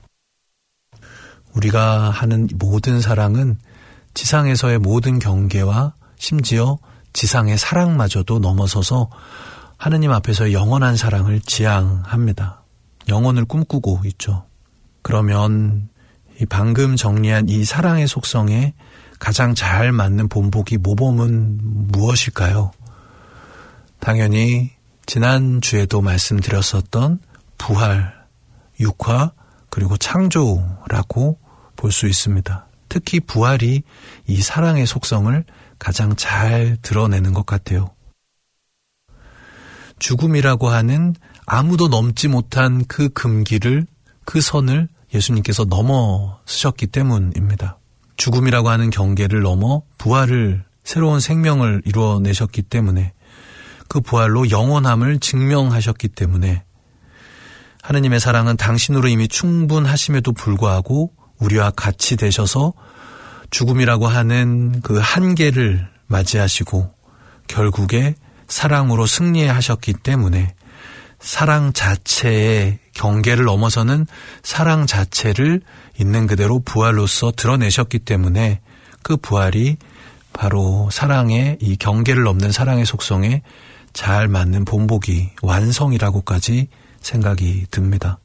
우리가 하는 모든 사랑은 지상에서의 모든 경계와 심지어 지상의 사랑마저도 넘어서서 하느님 앞에서 영원한 사랑을 지향합니다. 영혼을 꿈꾸고 있죠. 그러면 이 방금 정리한 이 사랑의 속성에 가장 잘 맞는 본보기 모범은 무엇일까요? 당연히 지난주에도 말씀드렸었던 부활, 육화, 그리고 창조라고 볼 수 있습니다. 특히 부활이 이 사랑의 속성을 가장 잘 드러내는 것 같아요. 죽음이라고 하는 아무도 넘지 못한 그 금기를, 그 선을 예수님께서 넘어서셨기 때문입니다. 죽음이라고 하는 경계를 넘어 부활을, 새로운 생명을 이루어내셨기 때문에, 그 부활로 영원함을 증명하셨기 때문에 하느님의 사랑은 당신으로 이미 충분하심에도 불구하고 우리와 같이 되셔서 죽음이라고 하는 그 한계를 맞이하시고 결국에 사랑으로 승리하셨기 때문에 사랑 자체의 경계를 넘어서는 사랑 자체를 있는 그대로 부활로서 드러내셨기 때문에 그 부활이 바로 사랑의 이 경계를 넘는 사랑의 속성에 잘 맞는 본보기, 완성이라고까지 생각이 듭니다.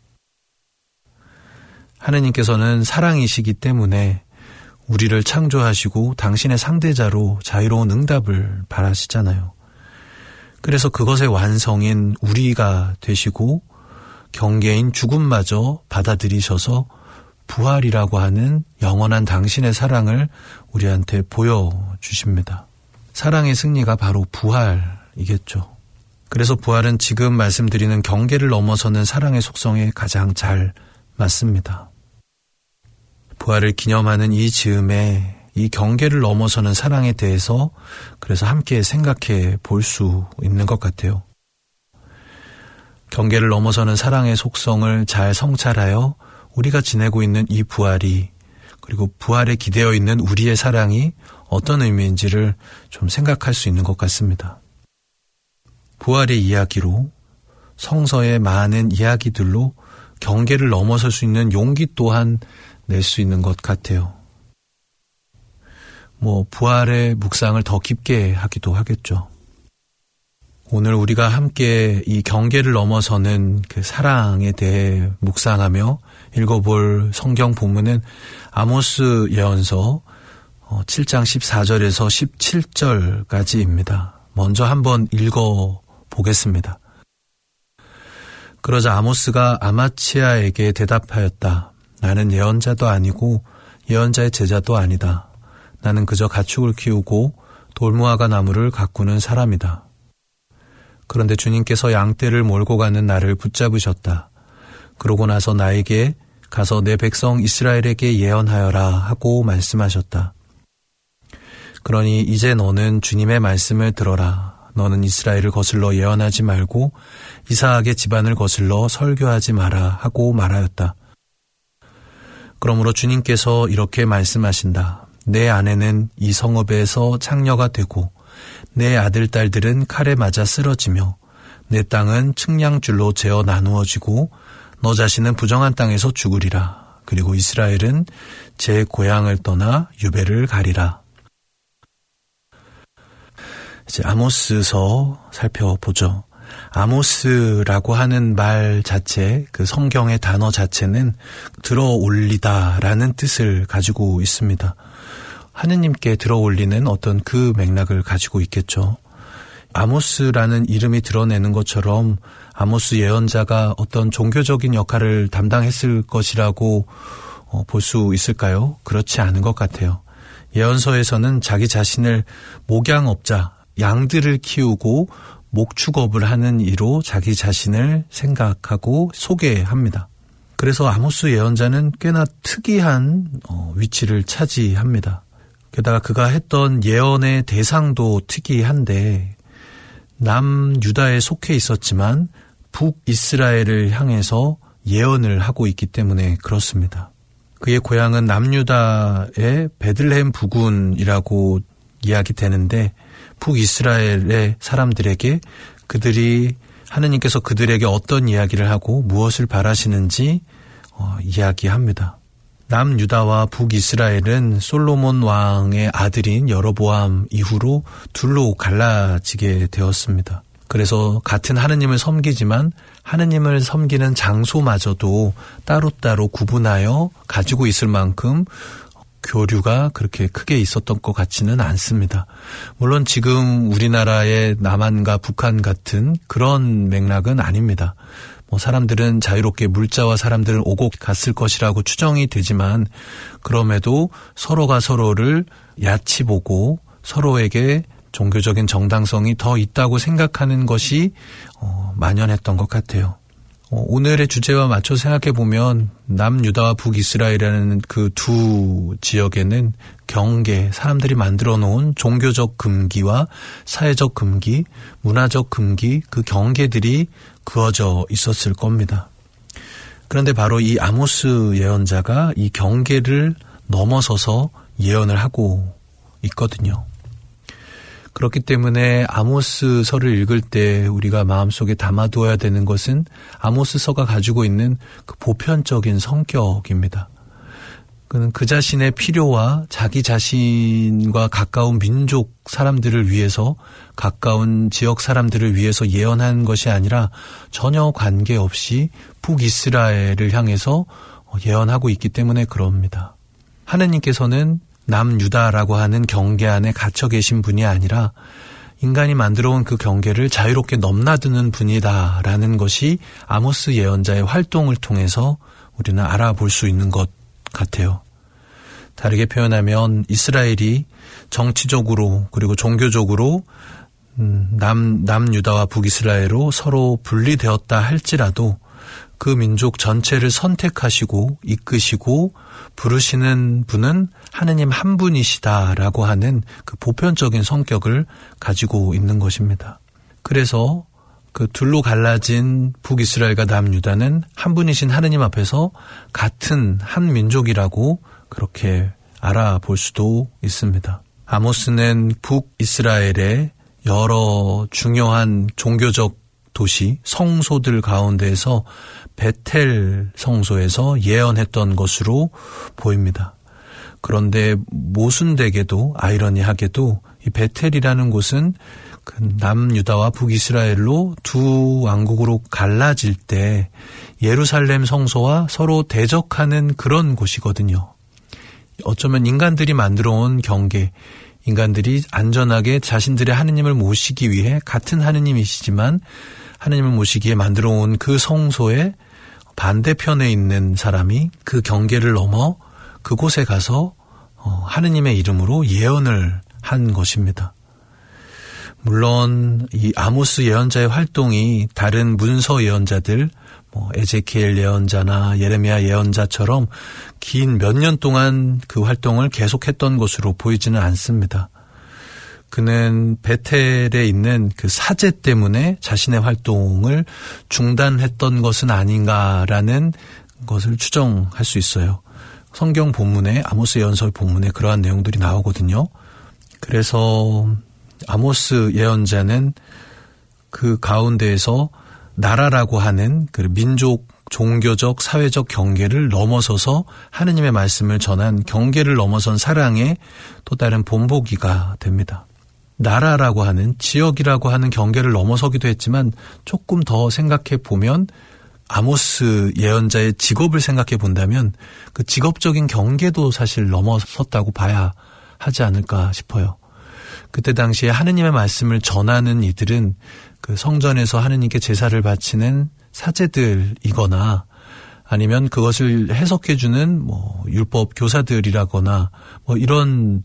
하느님께서는 사랑이시기 때문에 우리를 창조하시고 당신의 상대자로 자유로운 응답을 바라시잖아요. 그래서 그것의 완성인 우리가 되시고 경계인 죽음마저 받아들이셔서 부활이라고 하는 영원한 당신의 사랑을 우리한테 보여주십니다. 사랑의 승리가 바로 부활이겠죠. 그래서 부활은 지금 말씀드리는 경계를 넘어서는 사랑의 속성에 가장 잘 맞습니다. 부활을 기념하는 이 즈음에 이 경계를 넘어서는 사랑에 대해서 그래서 함께 생각해 볼 수 있는 것 같아요. 경계를 넘어서는 사랑의 속성을 잘 성찰하여 우리가 지내고 있는 이 부활이, 그리고 부활에 기대어 있는 우리의 사랑이 어떤 의미인지를 좀 생각할 수 있는 것 같습니다. 부활의 이야기로, 성서의 많은 이야기들로 경계를 넘어설 수 있는 용기 또한 낼 수 있는 것 같아요. 뭐 부활의 묵상을 더 깊게 하기도 하겠죠. 오늘 우리가 함께 이 경계를 넘어서는 그 사랑에 대해 묵상하며 읽어볼 성경 본문은 아모스 예언서 칠 장 십사 절에서 십칠 절까지입니다. 먼저 한번 읽어보겠습니다. 그러자 아모스가 아마치아에게 대답하였다. 나는 예언자도 아니고 예언자의 제자도 아니다. 나는 그저 가축을 키우고 돌무화과 나무를 가꾸는 사람이다. 그런데 주님께서 양떼를 몰고 가는 나를 붙잡으셨다. 그러고 나서 나에게 가서 내 백성 이스라엘에게 예언하여라 하고 말씀하셨다. 그러니 이제 너는 주님의 말씀을 들어라. 너는 이스라엘을 거슬러 예언하지 말고 이사학의 집안을 거슬러 설교하지 마라 하고 말하였다. 그러므로 주님께서 이렇게 말씀하신다. 내 아내는 이 성읍에서 창녀가 되고 내 아들 딸들은 칼에 맞아 쓰러지며 내 땅은 측량줄로 재어 나누어지고 너 자신은 부정한 땅에서 죽으리라. 그리고 이스라엘은 제 고향을 떠나 유배를 가리라. 이제 아모스서 살펴보죠. 아모스라고 하는 말 자체, 그 성경의 단어 자체는 들어올리다라는 뜻을 가지고 있습니다. 하느님께 들어올리는 어떤 그 맥락을 가지고 있겠죠. 아모스라는 이름이 드러내는 것처럼 아모스 예언자가 어떤 종교적인 역할을 담당했을 것이라고 볼 수 있을까요? 그렇지 않은 것 같아요. 예언서에서는 자기 자신을 목양업자, 양들을 키우고 목축업을 하는 이로 자기 자신을 생각하고 소개합니다. 그래서 아모스 예언자는 꽤나 특이한 위치를 차지합니다. 게다가 그가 했던 예언의 대상도 특이한데 남유다에 속해 있었지만 북이스라엘을 향해서 예언을 하고 있기 때문에 그렇습니다. 그의 고향은 남유다의 베들레헴 부근이라고 이야기되는데 북이스라엘의 사람들에게 그들이 하느님께서 그들에게 어떤 이야기를 하고 무엇을 바라시는지 어, 이야기합니다. 남유다와 북이스라엘은 솔로몬 왕의 아들인 여로보암 이후로 둘로 갈라지게 되었습니다. 그래서 같은 하느님을 섬기지만 하느님을 섬기는 장소마저도 따로따로 구분하여 가지고 있을 만큼 교류가 그렇게 크게 있었던 것 같지는 않습니다. 물론 지금 우리나라의 남한과 북한 같은 그런 맥락은 아닙니다. 뭐 사람들은 자유롭게 물자와 사람들은 오고 갔을 것이라고 추정이 되지만 그럼에도 서로가 서로를 야치 보고 서로에게 종교적인 정당성이 더 있다고 생각하는 것이 어, 만연했던 것 같아요. 어, 오늘의 주제와 맞춰 생각해 보면 남유다와 북이스라엘이라는 그 두 지역에는 경계, 사람들이 만들어 놓은 종교적 금기와 사회적 금기, 문화적 금기, 그 경계들이 그어져 있었을 겁니다. 그런데 바로 이 아모스 예언자가 이 경계를 넘어서서 예언을 하고 있거든요. 그렇기 때문에 아모스서를 읽을 때 우리가 마음속에 담아두어야 되는 것은 아모스서가 가지고 있는 그 보편적인 성격입니다. 그는 그 자신의 필요와 자기 자신과 가까운 민족 사람들을 위해서, 가까운 지역 사람들을 위해서 예언한 것이 아니라 전혀 관계없이 북이스라엘을 향해서 예언하고 있기 때문에 그럽니다. 하느님께서는 남유다라고 하는 경계 안에 갇혀 계신 분이 아니라 인간이 만들어온 그 경계를 자유롭게 넘나드는 분이다라는 것이 아모스 예언자의 활동을 통해서 우리는 알아볼 수 있는 같아요. 다르게 표현하면 이스라엘이 정치적으로 그리고 종교적으로 남, 남유다와 북이스라엘로 서로 분리되었다 할지라도 그 민족 전체를 선택하시고 이끄시고 부르시는 분은 하느님 한 분이시다라고 하는 그 보편적인 성격을 가지고 있는 것입니다. 그래서 그 둘로 갈라진 북이스라엘과 남유다는 한 분이신 하느님 앞에서 같은 한 민족이라고 그렇게 알아볼 수도 있습니다. 아모스는 북이스라엘의 여러 중요한 종교적 도시, 성소들 가운데에서 베텔 성소에서 예언했던 것으로 보입니다. 그런데 모순되게도 아이러니하게도 이 베텔이라는 곳은 그 남유다와 북이스라엘로 두 왕국으로 갈라질 때 예루살렘 성소와 서로 대적하는 그런 곳이거든요. 어쩌면 인간들이 만들어온 경계, 인간들이 안전하게 자신들의 하느님을 모시기 위해 같은 하느님이시지만 하느님을 모시기에 만들어온 그 성소의 반대편에 있는 사람이 그 경계를 넘어 그곳에 가서 하느님의 이름으로 예언을 한 것입니다. 물론 이 아모스 예언자의 활동이 다른 문서 예언자들, 뭐 에제키엘 예언자나 예레미야 예언자처럼 긴 몇 년 동안 그 활동을 계속했던 것으로 보이지는 않습니다. 그는 베텔에 있는 그 사제 때문에 자신의 활동을 중단했던 것은 아닌가라는 것을 추정할 수 있어요. 성경 본문에, 아모스 예언서 본문에 그러한 내용들이 나오거든요. 그래서 아모스 예언자는 그 가운데에서 나라라고 하는 그 민족, 종교적, 사회적 경계를 넘어서서 하느님의 말씀을 전한 경계를 넘어선 사랑의 또 다른 본보기가 됩니다. 나라라고 하는, 지역이라고 하는 경계를 넘어서기도 했지만 조금 더 생각해 보면 아모스 예언자의 직업을 생각해 본다면 그 직업적인 경계도 사실 넘어섰다고 봐야 하지 않을까 싶어요. 그때 당시에 하느님의 말씀을 전하는 이들은 그 성전에서 하느님께 제사를 바치는 사제들이거나 아니면 그것을 해석해주는 뭐 율법 교사들이라거나 뭐 이런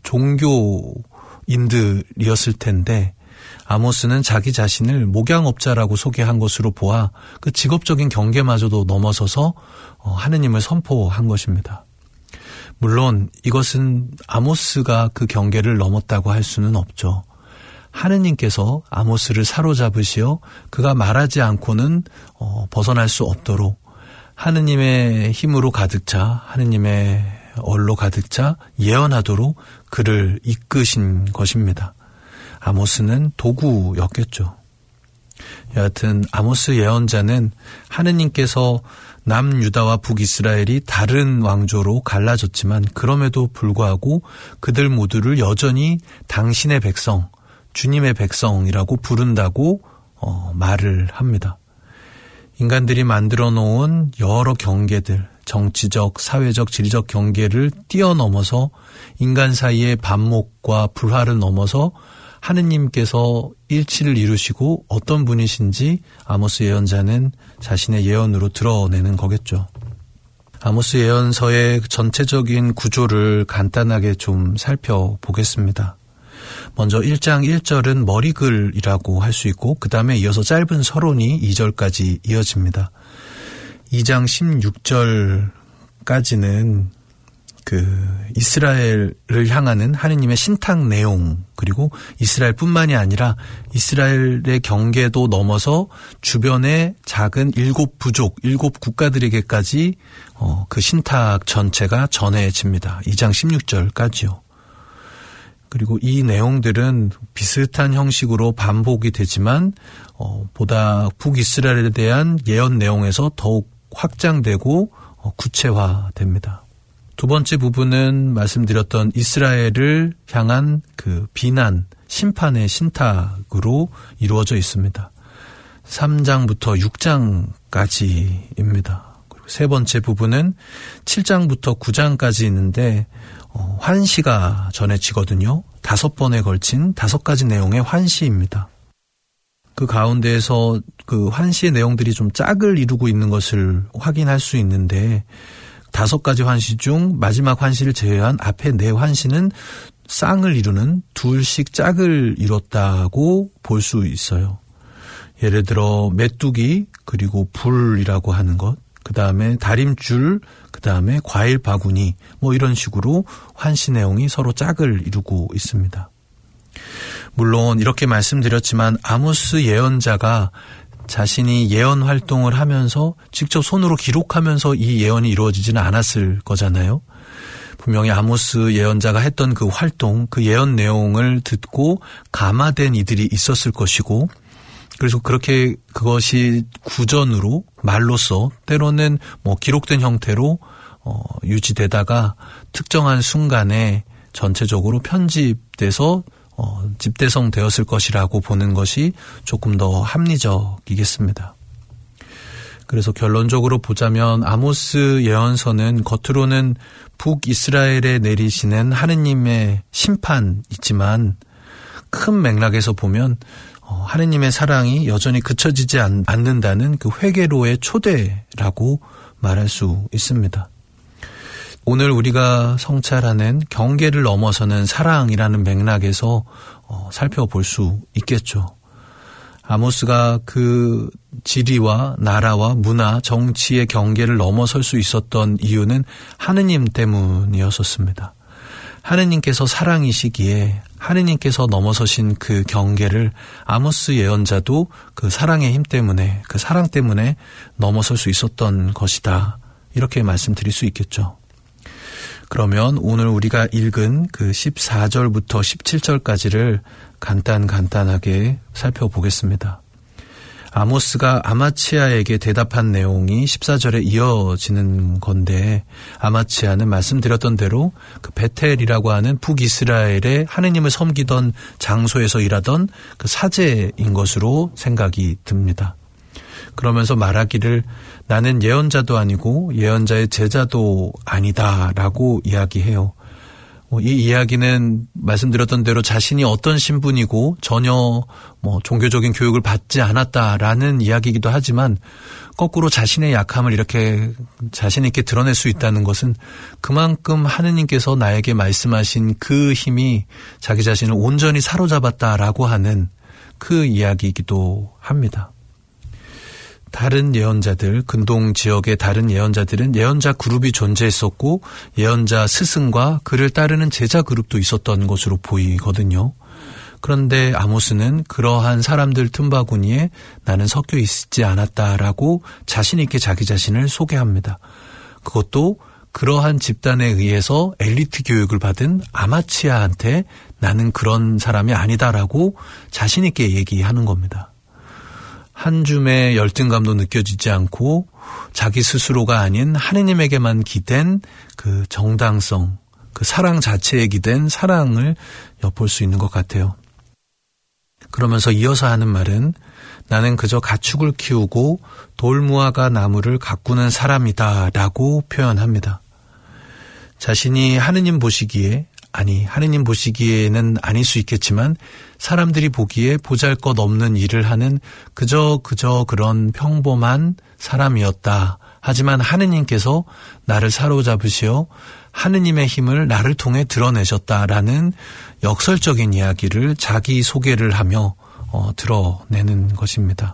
종교인들이었을 텐데 아모스는 자기 자신을 목양업자라고 소개한 것으로 보아 그 직업적인 경계마저도 넘어서서 하느님을 선포한 것입니다. 물론 이것은 아모스가 그 경계를 넘었다고 할 수는 없죠. 하느님께서 아모스를 사로잡으시어 그가 말하지 않고는 어, 벗어날 수 없도록 하느님의 힘으로 가득 차, 하느님의 얼로 가득 차 예언하도록 그를 이끄신 것입니다. 아모스는 도구였겠죠. 여하튼 아모스 예언자는 하느님께서 남유다와 북이스라엘이 다른 왕조로 갈라졌지만 그럼에도 불구하고 그들 모두를 여전히 당신의 백성, 주님의 백성이라고 부른다고 어, 말을 합니다. 인간들이 만들어 놓은 여러 경계들, 정치적, 사회적, 지리적 경계를 뛰어넘어서 인간 사이의 반목과 불화를 넘어서 하느님께서 일치를 이루시고 어떤 분이신지 아모스 예언자는 자신의 예언으로 드러내는 거겠죠. 아모스 예언서의 전체적인 구조를 간단하게 좀 살펴보겠습니다. 먼저 일 장 일 절은 머리글이라고 할 수 있고 그 다음에 이어서 짧은 서론이 이 절까지 이어집니다. 이 장 십육 절까지는 그 이스라엘을 향하는 하느님의 신탁 내용 그리고 이스라엘뿐만이 아니라 이스라엘의 경계도 넘어서 주변의 작은 일곱 부족, 일곱 국가들에게까지 어, 그 신탁 전체가 전해집니다. 이 장 십육 절까지요. 그리고 이 내용들은 비슷한 형식으로 반복이 되지만 어, 보다 북이스라엘에 대한 예언 내용에서 더욱 확장되고 어, 구체화됩니다. 두 번째 부분은 말씀드렸던 이스라엘을 향한 그 비난, 심판의 신탁으로 이루어져 있습니다. 삼 장부터 육 장까지입니다. 그리고 세 번째 부분은 칠 장부터 구 장까지 있는데 어, 환시가 전해지거든요. 다섯 번에 걸친 다섯 가지 내용의 환시입니다. 그 가운데에서 그 환시의 내용들이 좀 짝을 이루고 있는 것을 확인할 수 있는데 다섯 가지 환시 중 마지막 환시를 제외한 앞에 네 환시는 쌍을 이루는 둘씩 짝을 이뤘다고 볼 수 있어요. 예를 들어 메뚜기, 그리고 불이라고 하는 것, 그 다음에 다림줄, 그 다음에 과일 바구니, 뭐 이런 식으로 환시 내용이 서로 짝을 이루고 있습니다. 물론 이렇게 말씀드렸지만 아모스 예언자가 자신이 예언 활동을 하면서 직접 손으로 기록하면서 이 예언이 이루어지지는 않았을 거잖아요. 분명히 아모스 예언자가 했던 그 활동, 그 예언 내용을 듣고 감화된 이들이 있었을 것이고, 그래서 그렇게 그것이 구전으로 말로써 때로는 뭐 기록된 형태로 어, 유지되다가 특정한 순간에 전체적으로 편집돼서 어, 집대성 되었을 것이라고 보는 것이 조금 더 합리적이겠습니다. 그래서 결론적으로 보자면 아모스 예언서는 겉으로는 북이스라엘에 내리시는 하느님의 심판이지만 큰 맥락에서 보면 하느님의 사랑이 여전히 그쳐지지 않는다는 그 회개로의 초대라고 말할 수 있습니다. 오늘 우리가 성찰하는 경계를 넘어서는 사랑이라는 맥락에서 어, 살펴볼 수 있겠죠. 아모스가 그 지리와 나라와 문화, 정치의 경계를 넘어설 수 있었던 이유는 하느님 때문이었었습니다. 하느님께서 사랑이시기에 하느님께서 넘어서신 그 경계를 아모스 예언자도 그 사랑의 힘 때문에, 그 사랑 때문에 넘어설 수 있었던 것이다. 이렇게 말씀드릴 수 있겠죠. 그러면 오늘 우리가 읽은 그 십사 절부터 십칠 절까지를 간단 간단하게 살펴보겠습니다. 아모스가 아마치아에게 대답한 내용이 십사 절에 이어지는 건데, 아마치아는 말씀드렸던 대로 그 베텔이라고 하는 북이스라엘의 하느님을 섬기던 장소에서 일하던 그 사제인 것으로 생각이 듭니다. 그러면서 말하기를 나는 예언자도 아니고 예언자의 제자도 아니다라고 이야기해요. 이 이야기는 말씀드렸던 대로 자신이 어떤 신분이고 전혀 뭐 종교적인 교육을 받지 않았다라는 이야기이기도 하지만, 거꾸로 자신의 약함을 이렇게 자신 있게 드러낼 수 있다는 것은 그만큼 하느님께서 나에게 말씀하신 그 힘이 자기 자신을 온전히 사로잡았다라고 하는 그 이야기이기도 합니다. 다른 예언자들, 근동 지역의 다른 예언자들은 예언자 그룹이 존재했었고 예언자 스승과 그를 따르는 제자 그룹도 있었던 것으로 보이거든요. 그런데 아모스는 그러한 사람들 틈바구니에 나는 섞여 있지 않았다라고 자신 있게 자기 자신을 소개합니다. 그것도 그러한 집단에 의해서 엘리트 교육을 받은 아마치아한테 나는 그런 사람이 아니다라고 자신 있게 얘기하는 겁니다. 한 줌의 열등감도 느껴지지 않고 자기 스스로가 아닌 하느님에게만 기댄 그 정당성, 그 사랑 자체에 기댄 사랑을 엿볼 수 있는 것 같아요. 그러면서 이어서 하는 말은 나는 그저 가축을 키우고 돌무화과 나무를 가꾸는 사람이다 라고 표현합니다. 자신이 하느님 보시기에, 아니 하느님 보시기에는 아닐 수 있겠지만 사람들이 보기에 보잘것없는 일을 하는 그저 그저 그런 평범한 사람이었다. 하지만 하느님께서 나를 사로잡으시어 하느님의 힘을 나를 통해 드러내셨다라는 역설적인 이야기를 자기 소개를 하며 어, 드러내는 것입니다.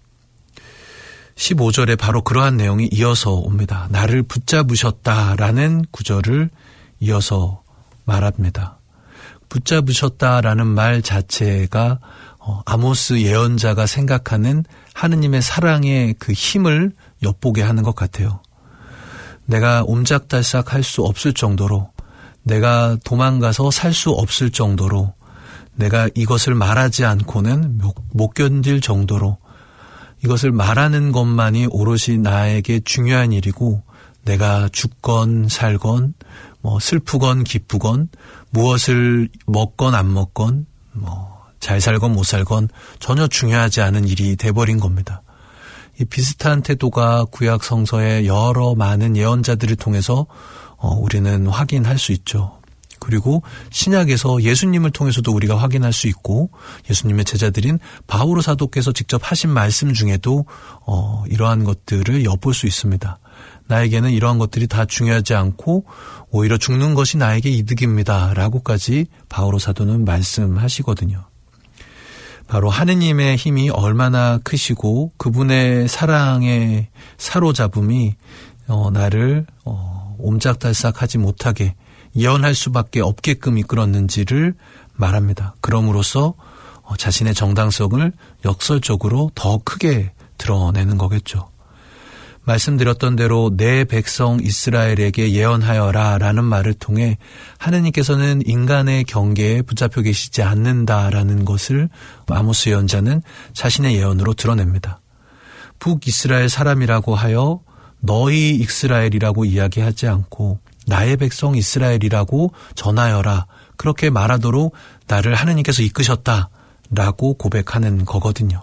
십오 절에 바로 그러한 내용이 이어서 옵니다. 나를 붙잡으셨다라는 구절을 이어서 말합니다. 붙잡으셨다라는 말 자체가 어, 아모스 예언자가 생각하는 하느님의 사랑의 그 힘을 엿보게 하는 것 같아요. 내가 옴짝달싹 할 수 없을 정도로, 내가 도망가서 살 수 없을 정도로, 내가 이것을 말하지 않고는 못 견딜 정도로, 이것을 말하는 것만이 오롯이 나에게 중요한 일이고, 내가 죽건 살건 뭐 슬프건 기쁘건 무엇을 먹건 안 먹건 뭐 잘 살건 못 살건 전혀 중요하지 않은 일이 돼버린 겁니다. 이 비슷한 태도가 구약 성서의 여러 많은 예언자들을 통해서 어, 우리는 확인할 수 있죠. 그리고 신약에서 예수님을 통해서도 우리가 확인할 수 있고, 예수님의 제자들인 바오로 사도께서 직접 하신 말씀 중에도 어, 이러한 것들을 엿볼 수 있습니다. 나에게는 이러한 것들이 다 중요하지 않고 오히려 죽는 것이 나에게 이득입니다. 라고까지 바오로 사도는 말씀하시거든요. 바로 하느님의 힘이 얼마나 크시고 그분의 사랑의 사로잡음이 어, 나를 어, 옴짝달싹하지 못하게 예언할 수밖에 없게끔 이끌었는지를 말합니다. 그럼으로써 어, 자신의 정당성을 역설적으로 더 크게 드러내는 거겠죠. 말씀드렸던 대로 내 백성 이스라엘에게 예언하여라 라는 말을 통해 하느님께서는 인간의 경계에 붙잡혀 계시지 않는다라는 것을 아모스 예언자는 자신의 예언으로 드러냅니다. 북이스라엘 사람이라고 하여 너희 이스라엘이라고 이야기하지 않고 나의 백성 이스라엘이라고 전하여라. 그렇게 말하도록 나를 하느님께서 이끄셨다라고 고백하는 거거든요.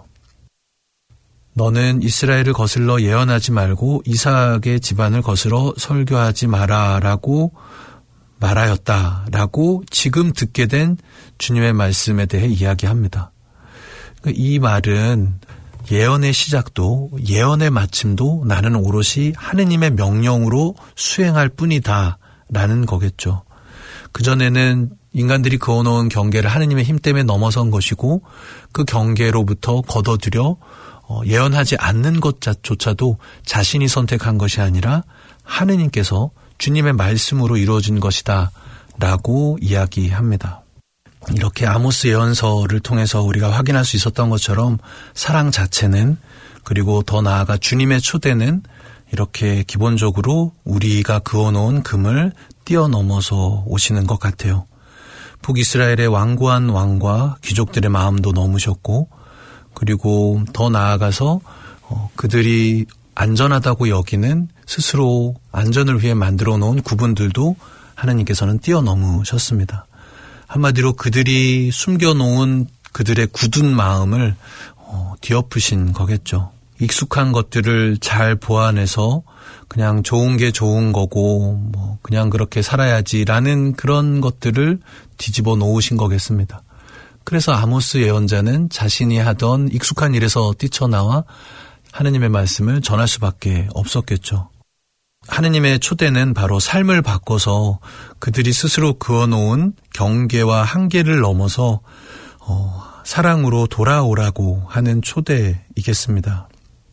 너는 이스라엘을 거슬러 예언하지 말고 이삭의 집안을 거슬러 설교하지 마라라고 말하였다라고 지금 듣게 된 주님의 말씀에 대해 이야기합니다. 이 말은 예언의 시작도 예언의 마침도 나는 오롯이 하느님의 명령으로 수행할 뿐이다 라는 거겠죠. 그전에는 인간들이 그어놓은 경계를 하느님의 힘 때문에 넘어선 것이고 그 경계로부터 걷어들여 예언하지 않는 것조차도 자신이 선택한 것이 아니라 하느님께서 주님의 말씀으로 이루어진 것이다 라고 이야기합니다. 이렇게 아모스 예언서를 통해서 우리가 확인할 수 있었던 것처럼 사랑 자체는 그리고 더 나아가 주님의 초대는 이렇게 기본적으로 우리가 그어놓은 금을 뛰어넘어서 오시는 것 같아요. 북이스라엘의 완고한 왕과 귀족들의 마음도 넘으셨고 그리고 더 나아가서 어, 그들이 안전하다고 여기는 스스로 안전을 위해 만들어 놓은 구분들도 하나님께서는 뛰어넘으셨습니다. 한마디로 그들이 숨겨놓은 그들의 굳은 마음을 어, 뒤엎으신 거겠죠. 익숙한 것들을 잘 보완해서 그냥 좋은 게 좋은 거고 뭐 그냥 그렇게 살아야지라는 그런 것들을 뒤집어 놓으신 거겠습니다. 그래서 아모스 예언자는 자신이 하던 익숙한 일에서 뛰쳐나와 하느님의 말씀을 전할 수밖에 없었겠죠. 하느님의 초대는 바로 삶을 바꿔서 그들이 스스로 그어놓은 경계와 한계를 넘어서 어, 사랑으로 돌아오라고 하는 초대이겠습니다.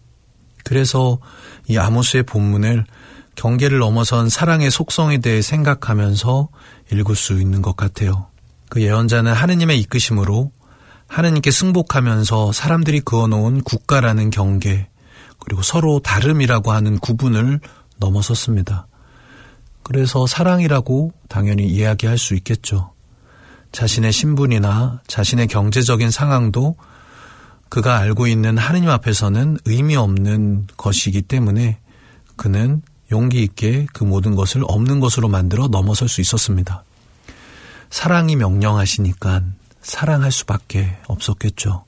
그래서 이 아모스의 본문을 경계를 넘어선 사랑의 속성에 대해 생각하면서 읽을 수 있는 것 같아요. 그 예언자는 하느님의 이끄심으로 하느님께 승복하면서 사람들이 그어놓은 국가라는 경계 그리고 서로 다름이라고 하는 구분을 넘어섰습니다. 그래서 사랑이라고 당연히 이야기할 수 있겠죠. 자신의 신분이나 자신의 경제적인 상황도 그가 알고 있는 하느님 앞에서는 의미 없는 것이기 때문에 그는 용기 있게 그 모든 것을 없는 것으로 만들어 넘어설 수 있었습니다. 사랑이 명령하시니까 사랑할 수밖에 없었겠죠.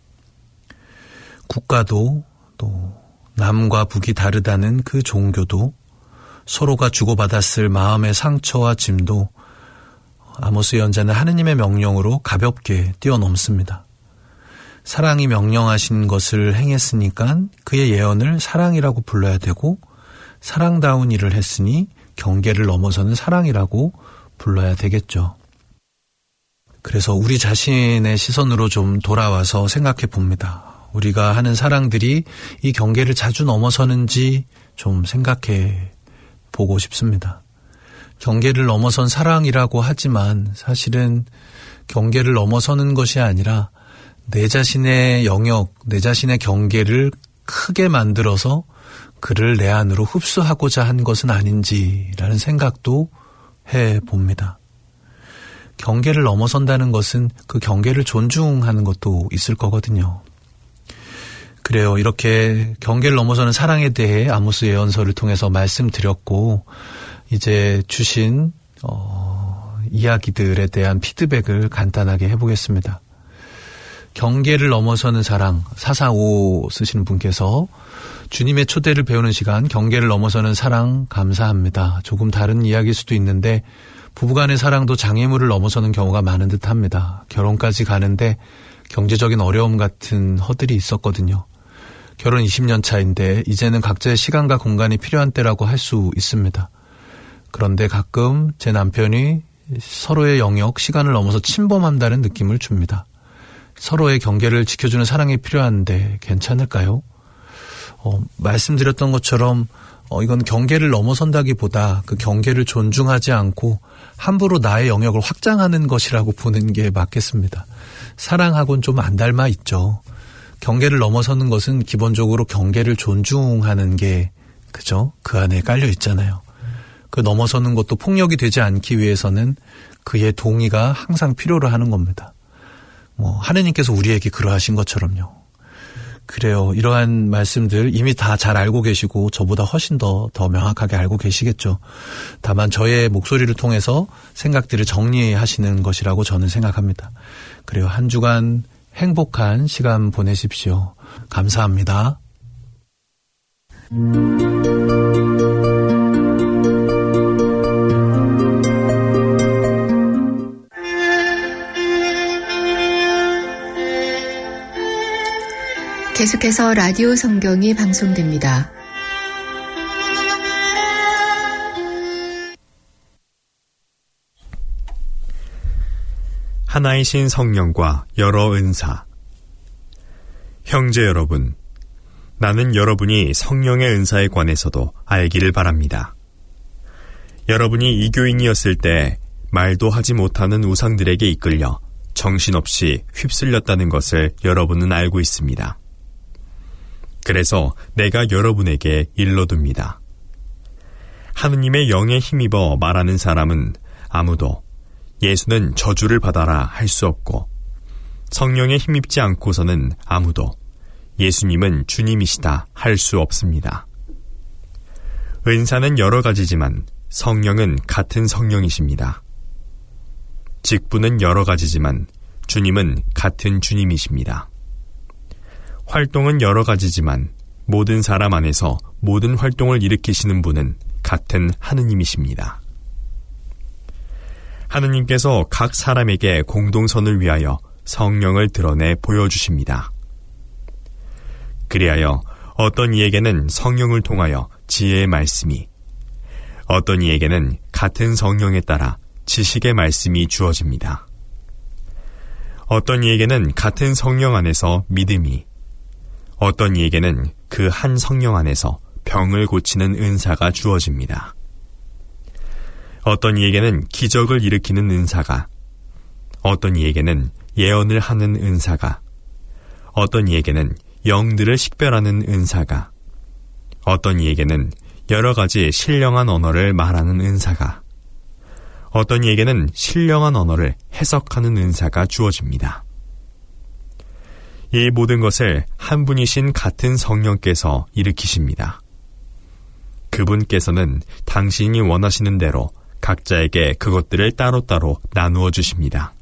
국가도 또 남과 북이 다르다는 그 종교도 서로가 주고받았을 마음의 상처와 짐도 아모스 예언자는 하느님의 명령으로 가볍게 뛰어넘습니다. 사랑이 명령하신 것을 행했으니까 그의 예언을 사랑이라고 불러야 되고 사랑다운 일을 했으니 경계를 넘어서는 사랑이라고 불러야 되겠죠. 그래서 우리 자신의 시선으로 좀 돌아와서 생각해 봅니다. 우리가 하는 사랑들이 이 경계를 자주 넘어서는지 좀 생각해 보고 싶습니다. 경계를 넘어선 사랑이라고 하지만 사실은 경계를 넘어서는 것이 아니라 내 자신의 영역, 내 자신의 경계를 크게 만들어서 그를 내 안으로 흡수하고자 한 것은 아닌지라는 생각도 해봅니다. 경계를 넘어선다는 것은 그 경계를 존중하는 것도 있을 거거든요. 그래요. 이렇게 경계를 넘어서는 사랑에 대해 아모스 예언서를 통해서 말씀드렸고 이제 주신 어, 이야기들에 대한 피드백을 간단하게 해보겠습니다. 경계를 넘어서는 사랑, 사사오 쓰시는 분께서 주님의 초대를 배우는 시간, 경계를 넘어서는 사랑 감사합니다. 조금 다른 이야기일 수도 있는데 부부간의 사랑도 장애물을 넘어서는 경우가 많은 듯합니다. 결혼까지 가는데 경제적인 어려움 같은 허들이 있었거든요. 결혼 이십 년 차인데 이제는 각자의 시간과 공간이 필요한 때라고 할 수 있습니다. 그런데 가끔 제 남편이 서로의 영역, 시간을 넘어서 침범한다는 느낌을 줍니다. 서로의 경계를 지켜주는 사랑이 필요한데 괜찮을까요? 어, 말씀드렸던 것처럼 어, 이건 경계를 넘어선다기보다 그 경계를 존중하지 않고 함부로 나의 영역을 확장하는 것이라고 보는 게 맞겠습니다. 사랑하고는 좀 안 닮아 있죠. 경계를 넘어서는 것은 기본적으로 경계를 존중하는 게 그죠? 그 안에 깔려 있잖아요. 그 넘어서는 것도 폭력이 되지 않기 위해서는 그의 동의가 항상 필요로 하는 겁니다. 뭐 하느님께서 우리에게 그러하신 것처럼요. 그래요. 이러한 말씀들 이미 다 잘 알고 계시고 저보다 훨씬 더, 더 명확하게 알고 계시겠죠. 다만 저의 목소리를 통해서 생각들을 정리하시는 것이라고 저는 생각합니다. 그래요. 한 주간 행복한 시간 보내십시오. 감사합니다. 계속해서 라디오 성경이 방송됩니다. 하나이신 성령과 여러 은사. 형제 여러분, 나는 여러분이 성령의 은사에 관해서도 알기를 바랍니다. 여러분이 이교인이었을 때 말도 하지 못하는 우상들에게 이끌려 정신없이 휩쓸렸다는 것을 여러분은 알고 있습니다. 그래서 내가 여러분에게 일러둡니다. 하느님의 영에 힘입어 말하는 사람은 아무도 예수는 저주를 받아라 할 수 없고, 성령에 힘입지 않고서는 아무도 예수님은 주님이시다 할 수 없습니다. 은사는 여러 가지지만 성령은 같은 성령이십니다. 직분은 여러 가지지만 주님은 같은 주님이십니다. 활동은 여러 가지지만 모든 사람 안에서 모든 활동을 일으키시는 분은 같은 하느님이십니다. 하느님께서 각 사람에게 공동선을 위하여 성령을 드러내 보여주십니다. 그리하여 어떤 이에게는 성령을 통하여 지혜의 말씀이, 어떤 이에게는 같은 성령에 따라 지식의 말씀이 주어집니다. 어떤 이에게는 같은 성령 안에서 믿음이, 어떤 이에게는 그 한 성령 안에서 병을 고치는 은사가 주어집니다. 어떤 이에게는 기적을 일으키는 은사가, 어떤 이에게는 예언을 하는 은사가, 어떤 이에게는 영들을 식별하는 은사가, 어떤 이에게는 여러 가지 신령한 언어를 말하는 은사가, 어떤 이에게는 신령한 언어를 해석하는 은사가 주어집니다. 이 모든 것을 한 분이신 같은 성령께서 일으키십니다. 그분께서는 당신이 원하시는 대로 각자에게 그것들을 따로따로 나누어 주십니다.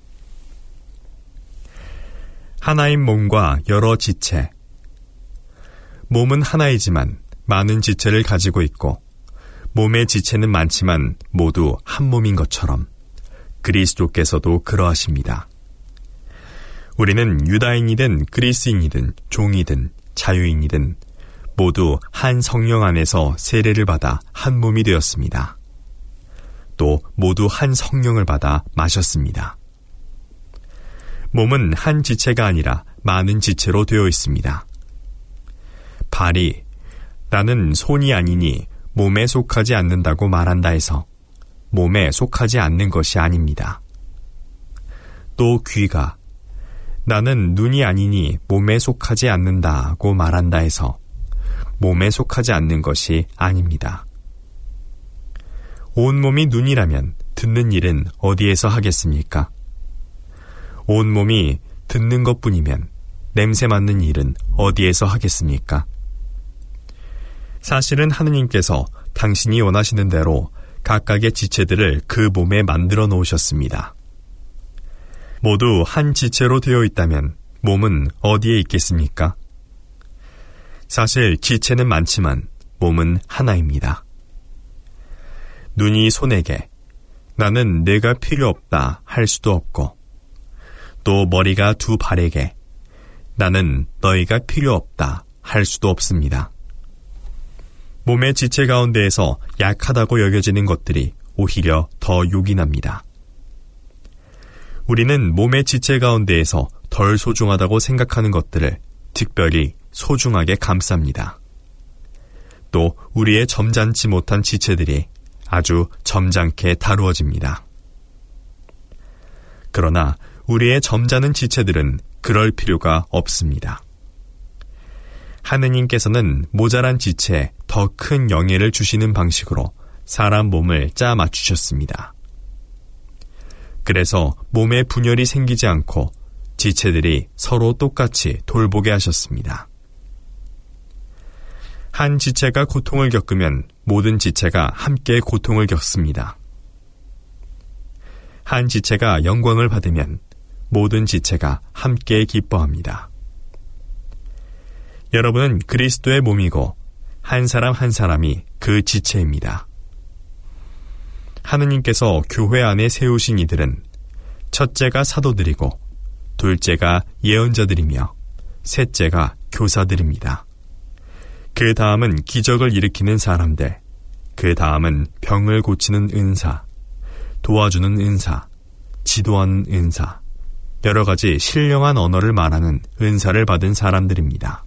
하나인 몸과 여러 지체. 몸은 하나이지만 많은 지체를 가지고 있고, 몸의 지체는 많지만 모두 한 몸인 것처럼 그리스도께서도 그러하십니다. 우리는 유다인이든 그리스인이든 종이든 자유인이든 모두 한 성령 안에서 세례를 받아 한 몸이 되었습니다. 또 모두 한 성령을 받아 마셨습니다. 몸은 한 지체가 아니라 많은 지체로 되어 있습니다. 발이 나는 손이 아니니 몸에 속하지 않는다고 말한다 해서 몸에 속하지 않는 것이 아닙니다. 또 귀가 나는 눈이 아니니 몸에 속하지 않는다고 말한다 해서 몸에 속하지 않는 것이 아닙니다. 온몸이 눈이라면 듣는 일은 어디에서 하겠습니까? 온몸이 듣는 것뿐이면 냄새 맡는 일은 어디에서 하겠습니까? 사실은 하느님께서 당신이 원하시는 대로 각각의 지체들을 그 몸에 만들어 놓으셨습니다. 모두 한 지체로 되어 있다면 몸은 어디에 있겠습니까? 사실 지체는 많지만 몸은 하나입니다. 눈이 손에게 나는 내가 필요 없다 할 수도 없고, 또 머리가 두 발에게 나는 너희가 필요 없다 할 수도 없습니다. 몸의 지체 가운데에서 약하다고 여겨지는 것들이 오히려 더 요긴합니다. 우리는 몸의 지체 가운데에서 덜 소중하다고 생각하는 것들을 특별히 소중하게 감쌉니다. 또 우리의 점잖지 못한 지체들이 아주 점잖게 다루어집니다. 그러나 우리의 점잖은 지체들은 그럴 필요가 없습니다. 하느님께서는 모자란 지체에 더 큰 영예를 주시는 방식으로 사람 몸을 짜 맞추셨습니다. 그래서 몸에 분열이 생기지 않고 지체들이 서로 똑같이 돌보게 하셨습니다. 한 지체가 고통을 겪으면 모든 지체가 함께 고통을 겪습니다. 한 지체가 영광을 받으면 모든 지체가 함께 기뻐합니다. 여러분은 그리스도의 몸이고 한 사람 한 사람이 그 지체입니다. 하느님께서 교회 안에 세우신 이들은 첫째가 사도들이고 둘째가 예언자들이며 셋째가 교사들입니다. 그 다음은 기적을 일으키는 사람들, 그 다음은 병을 고치는 은사, 도와주는 은사, 지도하는 은사, 여러 가지 신령한 언어를 말하는 은사를 받은 사람들입니다.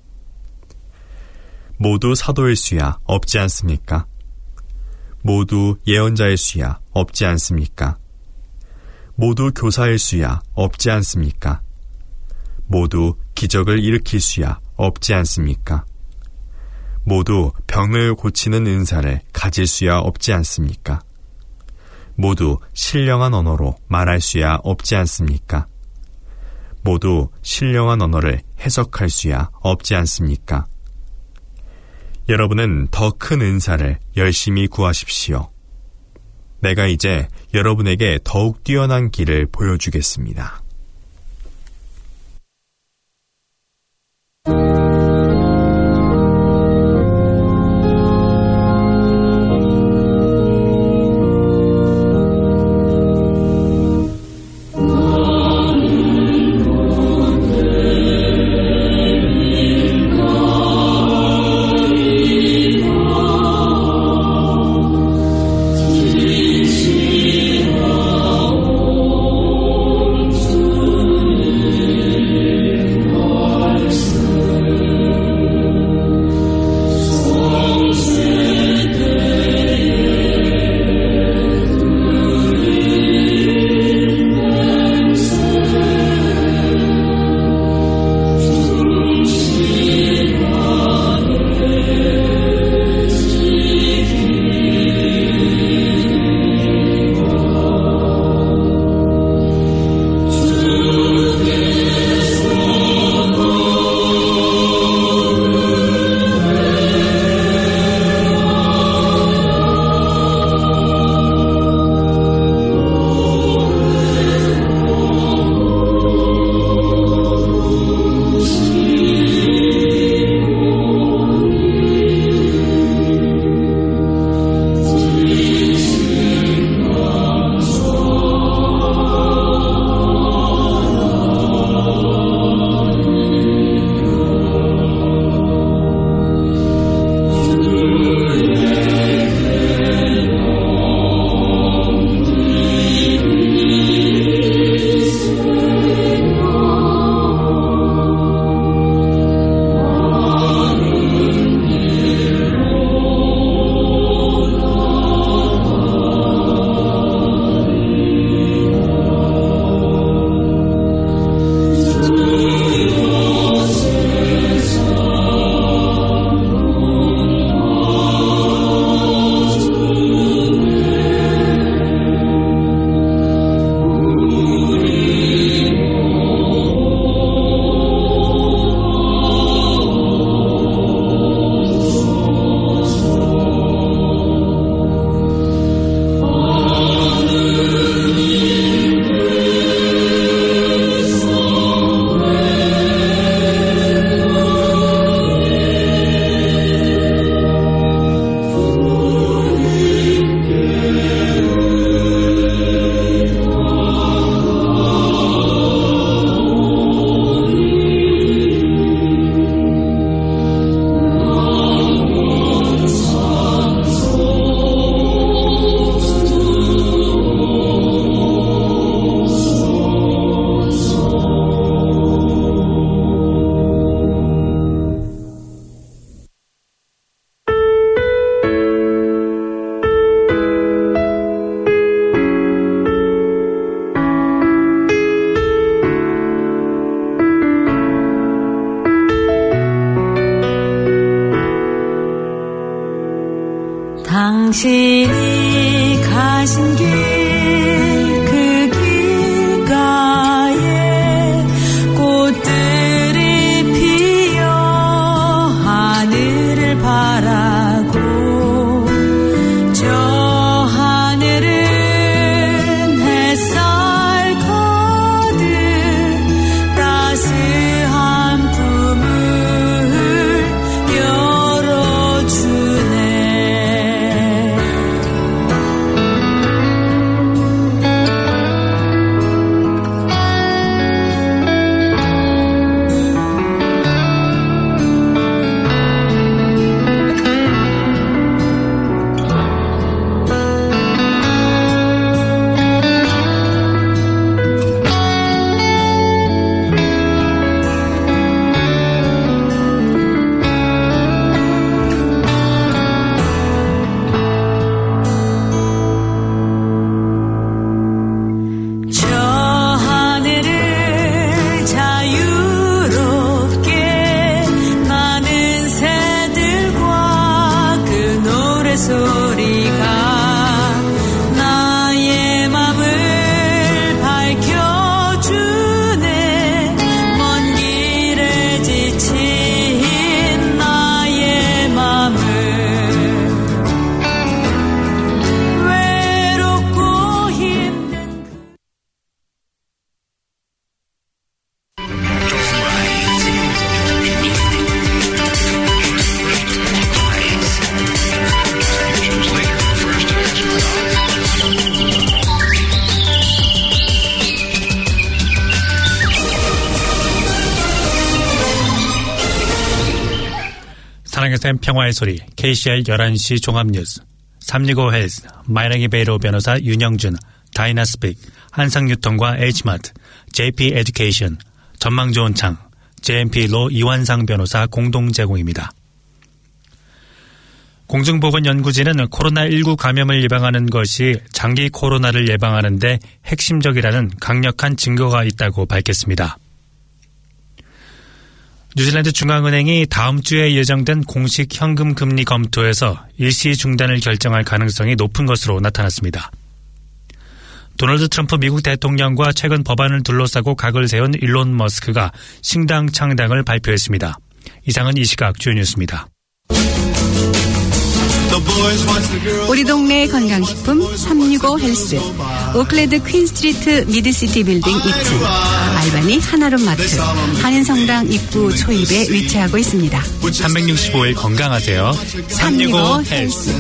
모두 사도일 수야 없지 않습니까? 모두 예언자일 수야 없지 않습니까? 모두 교사일 수야 없지 않습니까? 모두 기적을 일으킬 수야 없지 않습니까? 모두 병을 고치는 은사를 가질 수야 없지 않습니까? 모두 신령한 언어로 말할 수야 없지 않습니까? 모두 신령한 언어를 해석할 수야 없지 않습니까? 여러분은 더 큰 은사를 열심히 구하십시오. 내가 이제 여러분에게 더욱 뛰어난 길을 보여주겠습니다. Jesus. 당신이 가신 길 그 길가에 꽃들이 피어 하늘을 바라고 저 하늘은 햇살 가득 따스한 품을 열어주네. 저 하늘을 자유롭게 나는 새들과 그 노래소리가 나의 맘을 밝혀주네. 먼 길에 지친 나의 맘을 외롭고 힘든 사랑의 샘 평화의 소리 케이씨알 열한 시 종합뉴스 삼육오 헬스 마이너기 베이로 변호사 윤영준 다이나스픽 한상유통과 H마트 제이피 에듀케이션 전망 좋은 창 제엠피 로 이완상 변호사 공동 제공입니다. 공중보건연구진은 코로나십구 감염을 예방하는 것이 장기 코로나를 예방하는 데 핵심적이라는 강력한 증거가 있다고 밝혔습니다. 뉴질랜드 중앙은행이 다음 주에 예정된 공식 현금 금리 검토에서 일시 중단을 결정할 가능성이 높은 것으로 나타났습니다. 도널드 트럼프 미국 대통령과 최근 법안을 둘러싸고 각을 세운 일론 머스크가 신당 창당을 발표했습니다. 이상은 이 시각 주요 뉴스입니다. 우리 동네 건강식품 삼육오 헬스 오클레드 퀸스트리트 미드시티 빌딩 이 층 알바니 하나룸 마트 한인성당 입구 초입에 위치하고 있습니다. 삼백육십오 일 건강하세요. 삼육오 헬스.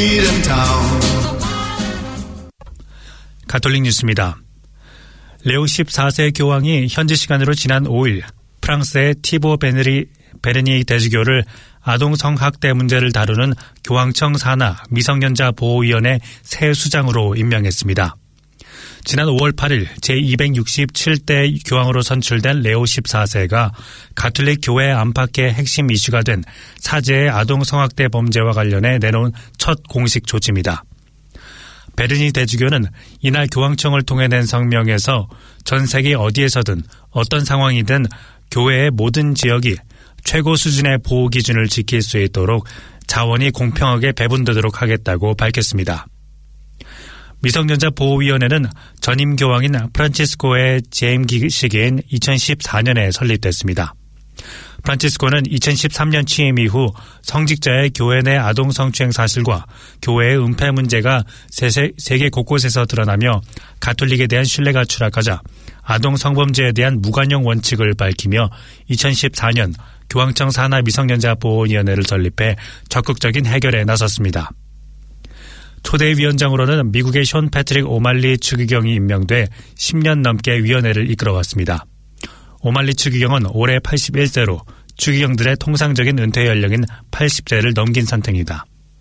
가톨릭 뉴스입니다. 레오 십사 세 교황이 현지 시간으로 지난 오 일 프랑스의 티보 베네리, 베르니 대주교를 아동성학대 문제를 다루는 교황청 산하 미성년자 보호위원회 새 수장으로 임명했습니다. 지난 오월 팔일 제이백육십칠 대 교황으로 선출된 레오 십사 세가 가톨릭 교회 안팎의 핵심 이슈가 된 사제의 아동성학대 범죄와 관련해 내놓은 첫 공식 조치입니다. 베르니 대주교는 이날 교황청을 통해 낸 성명에서 전 세계 어디에서든 어떤 상황이든 교회의 모든 지역이 최고 수준의 보호 기준을 지킬 수 있도록 자원이 공평하게 배분되도록 하겠다고 밝혔습니다. 미성년자 보호위원회는 전임 교황인 프란치스코의 재임 시기인 이천십사 년에 설립됐습니다. 프란치스코는 이천십삼 년 취임 이후 성직자의 교회 내 아동 성추행 사실과 교회의 은폐 문제가 세계 곳곳에서 드러나며 가톨릭에 대한 신뢰가 추락하자 아동 성범죄에 대한 무관용 원칙을 밝히며 이천십사 년 교황청 산하 미성년자 보호위원회를 설립해 적극적인 해결에 나섰습니다. 초대 위원장으로는 미국의 숀 패트릭 오말리 추기경이 임명돼 십 년 넘게 위원회를 이끌어왔습니다. 오말리 추기경은 올해 팔십일 세로 추기경들의 통상적인 은퇴 연령인 팔십 세를 넘긴 상태입니다.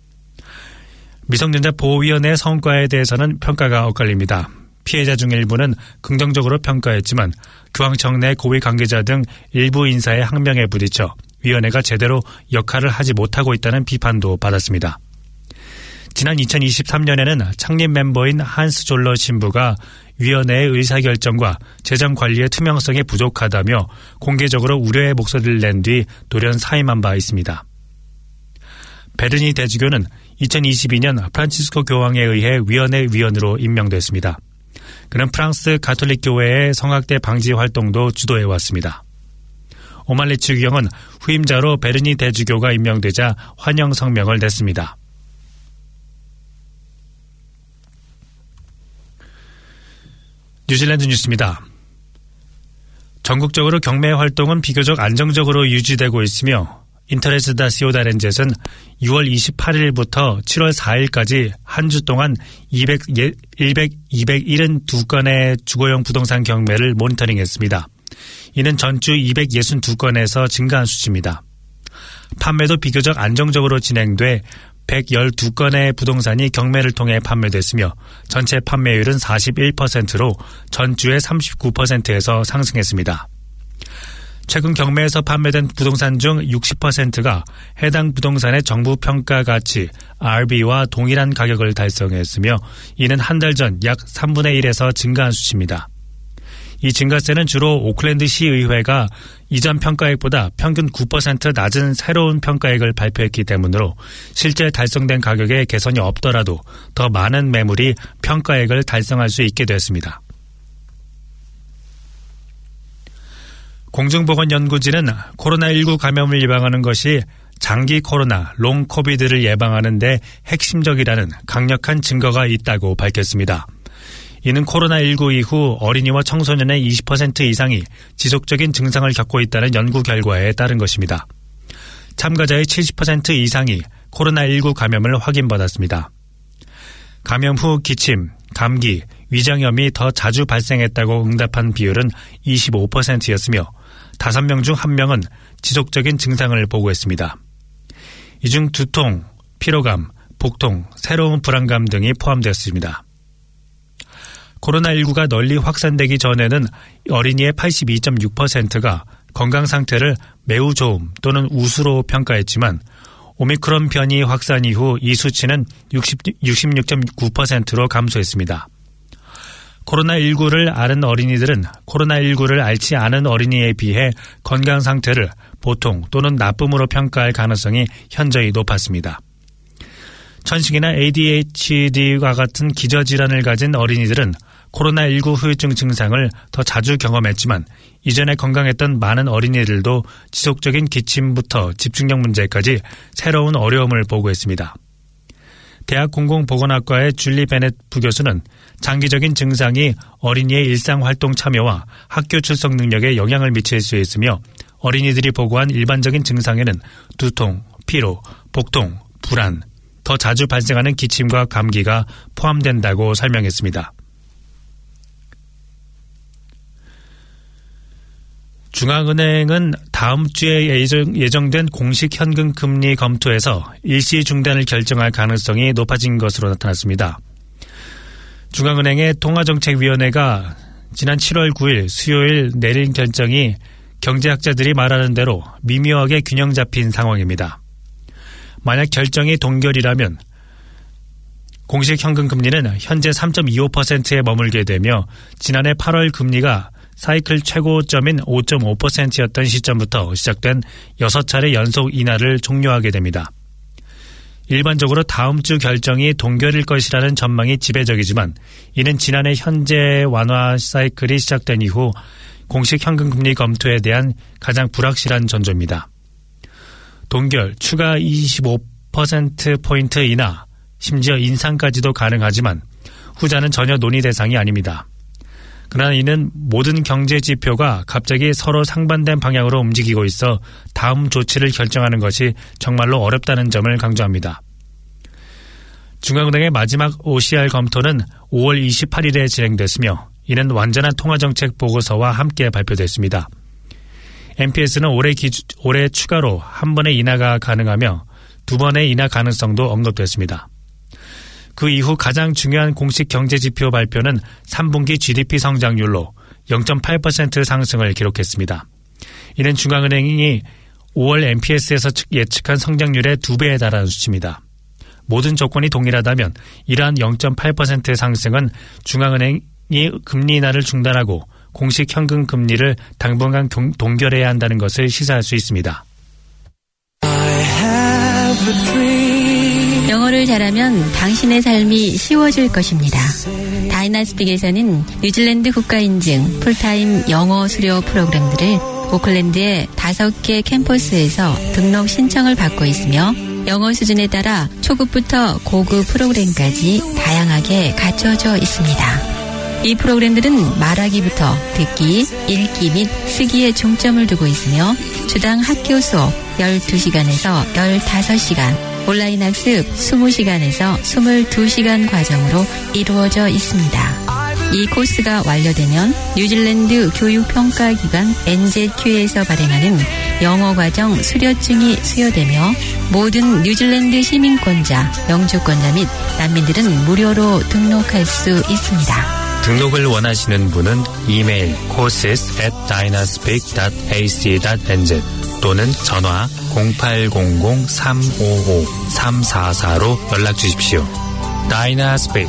미성년자 보호위원회의 성과에 대해서는 평가가 엇갈립니다. 피해자 중 일부는 긍정적으로 평가했지만 교황청 내 고위 관계자 등 일부 인사의 항명에 부딪혀 위원회가 제대로 역할을 하지 못하고 있다는 비판도 받았습니다. 지난 이천이십삼 년에는 창립 멤버인 한스 졸러 신부가 위원회의 의사결정과 재정 관리의 투명성이 부족하다며 공개적으로 우려의 목소리를 낸 뒤 돌연 사임한 바 있습니다. 베르니 대주교는 이천이십이 년 프란치스코 교황에 의해 위원회 위원으로 임명됐습니다. 그는 프랑스 가톨릭 교회의 성학대 방지 활동도 주도해왔습니다. 오말리츠 교황은 후임자로 베르니 대주교가 임명되자 환영 성명을 냈습니다. 뉴질랜드 뉴스입니다. 전국적으로 경매 활동은 비교적 안정적으로 유지되고 있으며 인터레스 다 시오다렌젯은 유월 이십팔일부터 칠월 사일까지 한 주 동안 이백, 이백칠十건의 주거용 부동산 경매를 모니터링했습니다. 이는 전주 이백육십이 건에서 증가한 수치입니다. 판매도 비교적 안정적으로 진행돼 백십이 건의 부동산이 경매를 통해 판매됐으며 전체 판매율은 사십일 퍼센트로 전주의 삼십구 퍼센트에서 상승했습니다. 최근 경매에서 판매된 부동산 중 육십 퍼센트가 해당 부동산의 정부 평가 가치 알비와 동일한 가격을 달성했으며 이는 한 달 전 약 삼분의 일에서 증가한 수치입니다. 이 증가세는 주로 오클랜드 시의회가 이전 평가액보다 평균 구 퍼센트 낮은 새로운 평가액을 발표했기 때문으로 실제 달성된 가격에 개선이 없더라도 더 많은 매물이 평가액을 달성할 수 있게 됐습니다. 공중보건연구진은 코로나십구 감염을 예방하는 것이 장기 코로나, 롱 코비드를 예방하는 데 핵심적이라는 강력한 증거가 있다고 밝혔습니다. 이는 코로나십구 이후 어린이와 청소년의 이십 퍼센트 이상이 지속적인 증상을 겪고 있다는 연구 결과에 따른 것입니다. 참가자의 칠십 퍼센트 이상이 코로나십구 감염을 확인받았습니다. 감염 후 기침, 감기, 위장염이 더 자주 발생했다고 응답한 비율은 이십오 퍼센트였으며 다섯 명 중 한 명은 지속적인 증상을 보고했습니다. 이 중 두통, 피로감, 복통, 새로운 불안감 등이 포함되었습니다. 코로나십구가 널리 확산되기 전에는 어린이의 팔십이 점 육 퍼센트가 건강 상태를 매우 좋음 또는 우수로 평가했지만 오미크론 변이 확산 이후 이 수치는 육십육 점 구 퍼센트로 감소했습니다. 코로나십구를 앓은 어린이들은 코로나십구를 앓지 않은 어린이에 비해 건강 상태를 보통 또는 나쁨으로 평가할 가능성이 현저히 높았습니다. 천식이나 에이디에이치디와 같은 기저질환을 가진 어린이들은 코로나십구 후유증 증상을 더 자주 경험했지만 이전에 건강했던 많은 어린이들도 지속적인 기침부터 집중력 문제까지 새로운 어려움을 보고했습니다. 대학 공공보건학과의 줄리 베넷 부교수는 장기적인 증상이 어린이의 일상활동 참여와 학교 출석 능력에 영향을 미칠 수 있으며 어린이들이 보고한 일반적인 증상에는 두통, 피로, 복통, 불안, 더 자주 발생하는 기침과 감기가 포함된다고 설명했습니다. 중앙은행은 다음 주에 예정, 예정된 공식 현금 금리 검토에서 일시 중단을 결정할 가능성이 높아진 것으로 나타났습니다. 중앙은행의 통화정책위원회가 지난 칠월 구일 수요일 내린 결정이 경제학자들이 말하는 대로 미묘하게 균형 잡힌 상황입니다. 만약 결정이 동결이라면 공식 현금 금리는 현재 삼 점 이오 퍼센트에 머물게 되며 지난해 팔월 금리가 사이클 최고점인 오 점 오 퍼센트였던 시점부터 시작된 여섯 차례 연속 인하를 종료하게 됩니다. 일반적으로 다음 주 결정이 동결일 것이라는 전망이 지배적이지만 이는 지난해 현재 완화 사이클이 시작된 이후 공식 현금 금리 검토에 대한 가장 불확실한 전조입니다. 동결, 추가 이십오 퍼센트포인트 인하, 심지어 인상까지도 가능하지만 후자는 전혀 논의 대상이 아닙니다. 그러나 이는 모든 경제 지표가 갑자기 서로 상반된 방향으로 움직이고 있어 다음 조치를 결정하는 것이 정말로 어렵다는 점을 강조합니다. 중앙은행의 마지막 오씨알 검토는 오월 이십팔일에 진행됐으며 이는 완전한 통화정책 보고서와 함께 발표됐습니다. 엠피에스는 올해, 기주, 올해 추가로 한 번의 인하가 가능하며 두 번의 인하 가능성도 언급됐습니다. 그 이후 가장 중요한 공식 경제지표 발표는 삼 분기 지디피 성장률로 영 점 팔 퍼센트 상승을 기록했습니다. 이는 중앙은행이 오월 엠피에스에서 예측한 성장률의 두 배에 달하는 수치입니다. 모든 조건이 동일하다면 이러한 영 점 팔 퍼센트 상승은 중앙은행이 금리 인하를 중단하고 공식 현금 금리를 당분간 동결해야 한다는 것을 시사할 수 있습니다. I have a dream. 영어를 잘하면 당신의 삶이 쉬워질 것입니다. 다이나스틱에서는 뉴질랜드 국가인증 풀타임 영어 수료 프로그램들을 오클랜드의 다섯 개 캠퍼스에서 등록 신청을 받고 있으며 영어 수준에 따라 초급부터 고급 프로그램까지 다양하게 갖춰져 있습니다. 이 프로그램들은 말하기부터 듣기, 읽기 및 쓰기에 중점을 두고 있으며 주당 학교 수업 열두 시간에서 열다섯 시간, 온라인 학습 이십 시간에서 이십이 시간 과정으로 이루어져 있습니다. 이 코스가 완료되면 뉴질랜드 교육평가기관 엔제큐에서 발행하는 영어과정 수료증이 수여되며 모든 뉴질랜드 시민권자, 영주권자 및 난민들은 무료로 등록할 수 있습니다. 등록을 원하시는 분은 이메일 courses at dynaspeak dot a c dot n z 또는 전화 공팔공공 삼오오 삼사사로 연락 주십시오. Dynaspeak.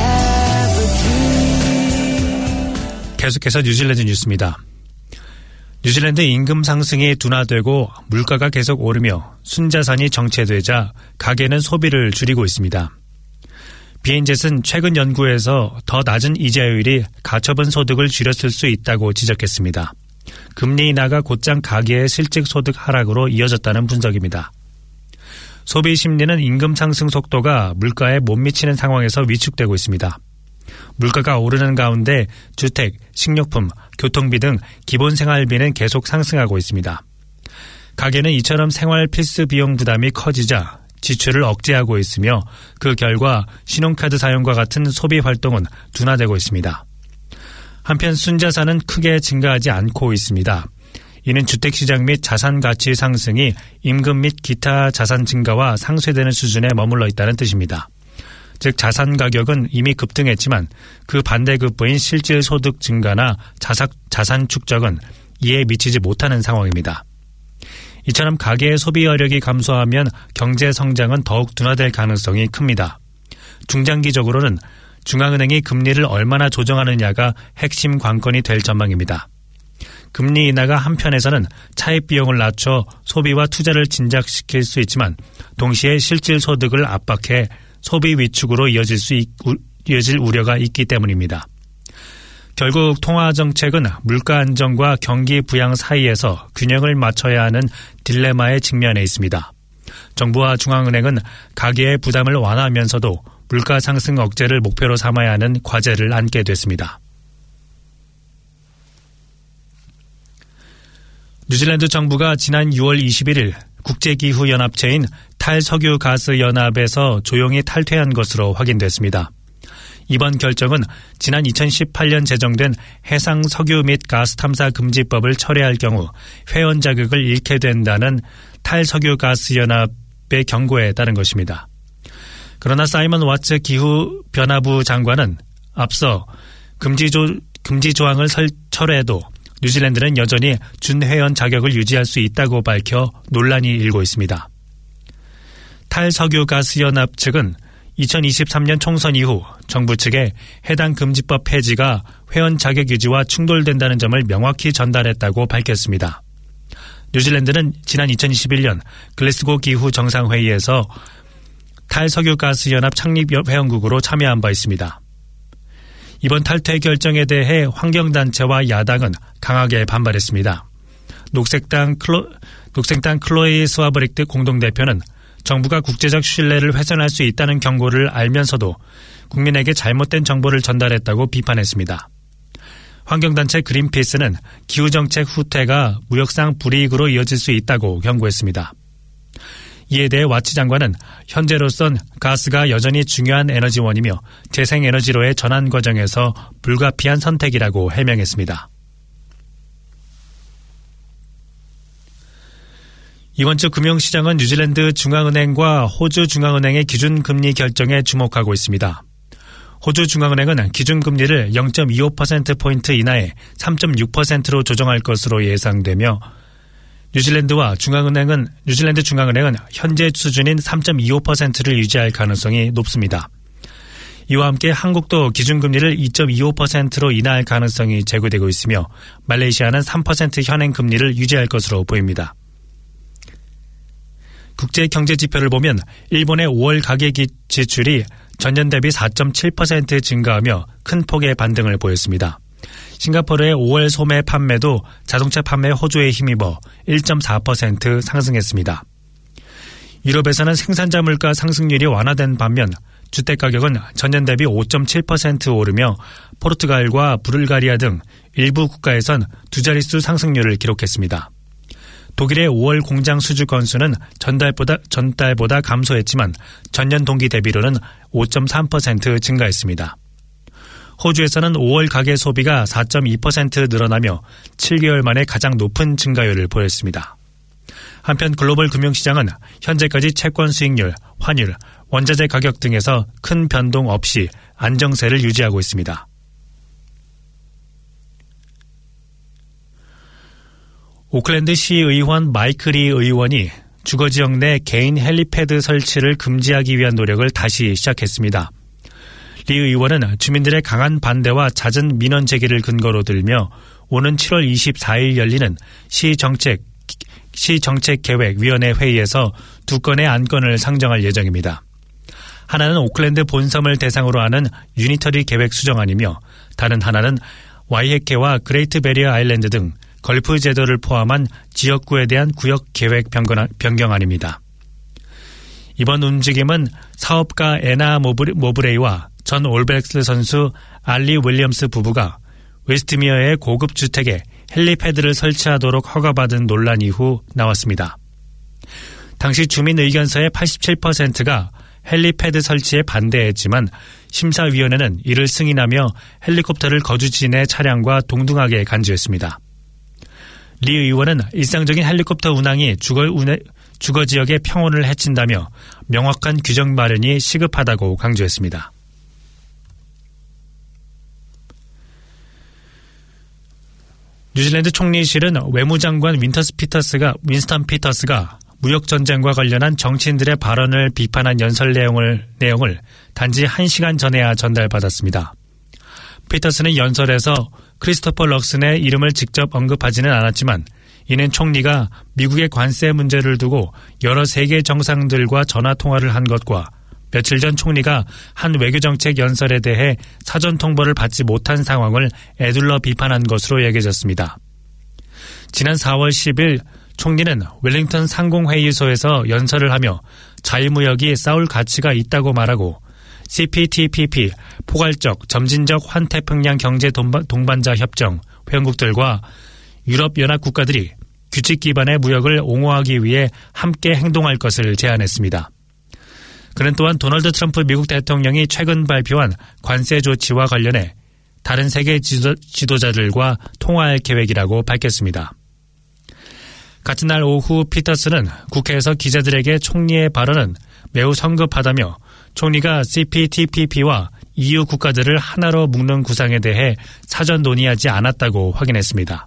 계속해서 뉴질랜드 뉴스입니다. 뉴질랜드 임금 상승이 둔화되고 물가가 계속 오르며 순자산이 정체되자 가계는 소비를 줄이고 있습니다. 비엔젯은 최근 연구에서 더 낮은 이자율이 가처분 소득을 줄였을 수 있다고 지적했습니다. 금리 인하가 곧장 가계의 실질 소득 하락으로 이어졌다는 분석입니다. 소비 심리는 임금 상승 속도가 물가에 못 미치는 상황에서 위축되고 있습니다. 물가가 오르는 가운데 주택, 식료품, 교통비 등 기본 생활비는 계속 상승하고 있습니다. 가계는 이처럼 생활 필수 비용 부담이 커지자 지출을 억제하고 있으며 그 결과 신용카드 사용과 같은 소비 활동은 둔화되고 있습니다. 한편 순자산은 크게 증가하지 않고 있습니다. 이는 주택시장 및 자산 가치 상승이 임금 및 기타 자산 증가와 상쇄되는 수준에 머물러 있다는 뜻입니다. 즉 자산 가격은 이미 급등했지만 그 반대급부인 실질 소득 증가나 자사, 자산 축적은 이에 미치지 못하는 상황입니다. 이처럼 가계의 소비 여력이 감소하면 경제 성장은 더욱 둔화될 가능성이 큽니다. 중장기적으로는 중앙은행이 금리를 얼마나 조정하느냐가 핵심 관건이 될 전망입니다. 금리 인하가 한편에서는 차입 비용을 낮춰 소비와 투자를 진작시킬 수 있지만 동시에 실질 소득을 압박해 소비 위축으로 이어질 수 있, 우, 이어질 우려가 있기 때문입니다. 결국 통화정책은 물가 안정과 경기 부양 사이에서 균형을 맞춰야 하는 딜레마에 직면해 있습니다. 정부와 중앙은행은 가계의 부담을 완화하면서도 물가 상승 억제를 목표로 삼아야 하는 과제를 안게 됐습니다. 뉴질랜드 정부가 지난 유월 이십일일 국제기후연합체인 탈석유가스연합에서 조용히 탈퇴한 것으로 확인됐습니다. 이번 결정은 지난 이천십팔년 제정된 해상 석유 및 가스 탐사 금지법을 철회할 경우 회원 자격을 잃게 된다는 탈석유가스연합의 경고에 따른 것입니다. 그러나 사이먼 와츠 기후변화부 장관은 앞서 금지조, 금지 조항을 설, 철회해도 뉴질랜드는 여전히 준회원 자격을 유지할 수 있다고 밝혀 논란이 일고 있습니다. 탈석유가스연합 측은 이천이십삼년 총선 이후 정부 측에 해당 금지법 폐지가 회원 자격 유지와 충돌된다는 점을 명확히 전달했다고 밝혔습니다. 뉴질랜드는 지난 이천이십일년 글래스고 기후 정상회의에서 탈석유가스연합 창립 회원국으로 참여한 바 있습니다. 이번 탈퇴 결정에 대해 환경단체와 야당은 강하게 반발했습니다. 녹색당, 클로, 녹색당 클로이 스와브릭트 공동대표는 정부가 국제적 신뢰를 훼손할 수 있다는 경고를 알면서도 국민에게 잘못된 정보를 전달했다고 비판했습니다. 환경단체 그린피스는 기후정책 후퇴가 무역상 불이익으로 이어질 수 있다고 경고했습니다. 이에 대해 와치 장관은 현재로선 가스가 여전히 중요한 에너지원이며 재생에너지로의 전환 과정에서 불가피한 선택이라고 해명했습니다. 이번 주 금융시장은 뉴질랜드 중앙은행과 호주 중앙은행의 기준금리 결정에 주목하고 있습니다. 호주 중앙은행은 기준금리를 영 점 이오 퍼센트포인트 인하해 삼 점 육 퍼센트로 조정할 것으로 예상되며 뉴질랜드와 중앙은행은, 뉴질랜드 중앙은행은 현재 수준인 삼 점 이오 퍼센트를 유지할 가능성이 높습니다. 이와 함께 한국도 기준금리를 이 점 이오 퍼센트로 인하할 가능성이 제고되고 있으며 말레이시아는 삼 퍼센트 현행금리를 유지할 것으로 보입니다. 국제경제지표를 보면 일본의 오월 가계 지출이 전년 대비 사 점 칠 퍼센트 증가하며 큰 폭의 반등을 보였습니다. 싱가포르의 오월 소매 판매도 자동차 판매 호조에 힘입어 일 점 사 퍼센트 상승했습니다. 유럽에서는 생산자 물가 상승률이 완화된 반면 주택가격은 전년 대비 오 점 칠 퍼센트 오르며 포르투갈과 불가리아 등 일부 국가에선 두 자릿수 상승률을 기록했습니다. 독일의 오월 공장 수주 건수는 전달보다, 전달보다 감소했지만 전년 동기 대비로는 오 점 삼 퍼센트 증가했습니다. 호주에서는 오월 가계 소비가 사 점 이 퍼센트 늘어나며 칠 개월 만에 가장 높은 증가율을 보였습니다. 한편 글로벌 금융시장은 현재까지 채권 수익률, 환율, 원자재 가격 등에서 큰 변동 없이 안정세를 유지하고 있습니다. 오클랜드 시의원 마이클 리 의원이 주거지역 내 개인 헬리패드 설치를 금지하기 위한 노력을 다시 시작했습니다. 리 의원은 주민들의 강한 반대와 잦은 민원 제기를 근거로 들며 오는 칠월 이십사일 열리는 시정책, 시정책계획위원회 회의에서 두 건의 안건을 상정할 예정입니다. 하나는 오클랜드 본섬을 대상으로 하는 유니터리 계획 수정안이며 다른 하나는 와이해케와 그레이트 베리어 아일랜드 등 걸프 제도를 포함한 지역구에 대한 구역 계획 변경안입니다. 이번 움직임은 사업가 애나 모브레이와 전 올백스 선수 알리 윌리엄스 부부가 웨스트미어의 고급 주택에 헬리패드를 설치하도록 허가받은 논란 이후 나왔습니다. 당시 주민 의견서의 팔십칠 퍼센트가 헬리패드 설치에 반대했지만 심사위원회는 이를 승인하며 헬리콥터를 거주지 내 차량과 동등하게 간주했습니다. 리 의원은 일상적인 헬리콥터 운항이 주거, 운해, 주거 지역의 평온을 해친다며 명확한 규정 마련이 시급하다고 강조했습니다. 뉴질랜드 총리실은 외무장관 윈터스 피터스가, 윈스턴 피터스가 무역전쟁과 관련한 정치인들의 발언을 비판한 연설 내용을, 내용을 단지 한 시간 전에야 전달받았습니다. 피터스는 연설에서 크리스토퍼 럭슨의 이름을 직접 언급하지는 않았지만 이는 총리가 미국의 관세 문제를 두고 여러 세계 정상들과 전화통화를 한 것과 며칠 전 총리가 한 외교정책 연설에 대해 사전 통보를 받지 못한 상황을 에둘러 비판한 것으로 여겨졌습니다. 지난 사월 십일 총리는 웰링턴 상공회의소에서 연설을 하며 자유무역이 싸울 가치가 있다고 말하고 씨피티피피, 포괄적, 점진적 환태평양 경제 동반자 협정 회원국들과 유럽연합 국가들이 규칙 기반의 무역을 옹호하기 위해 함께 행동할 것을 제안했습니다. 그는 또한 도널드 트럼프 미국 대통령이 최근 발표한 관세 조치와 관련해 다른 세계 지도, 지도자들과 통화할 계획이라고 밝혔습니다. 같은 날 오후 피터스는 국회에서 기자들에게 총리의 발언은 매우 성급하다며 총리가 씨피티피피와 이유 국가들을 하나로 묶는 구상에 대해 사전 논의하지 않았다고 확인했습니다.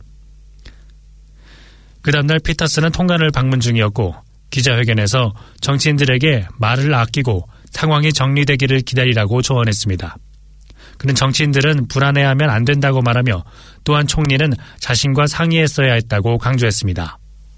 그 다음날 피터스는 통관을 방문 중이었고 기자회견에서 정치인들에게 말을 아끼고 상황이 정리되기를 기다리라고 조언했습니다. 그는 정치인들은 불안해하면 안 된다고 말하며 또한 총리는 자신과 상의했어야 했다고 강조했습니다.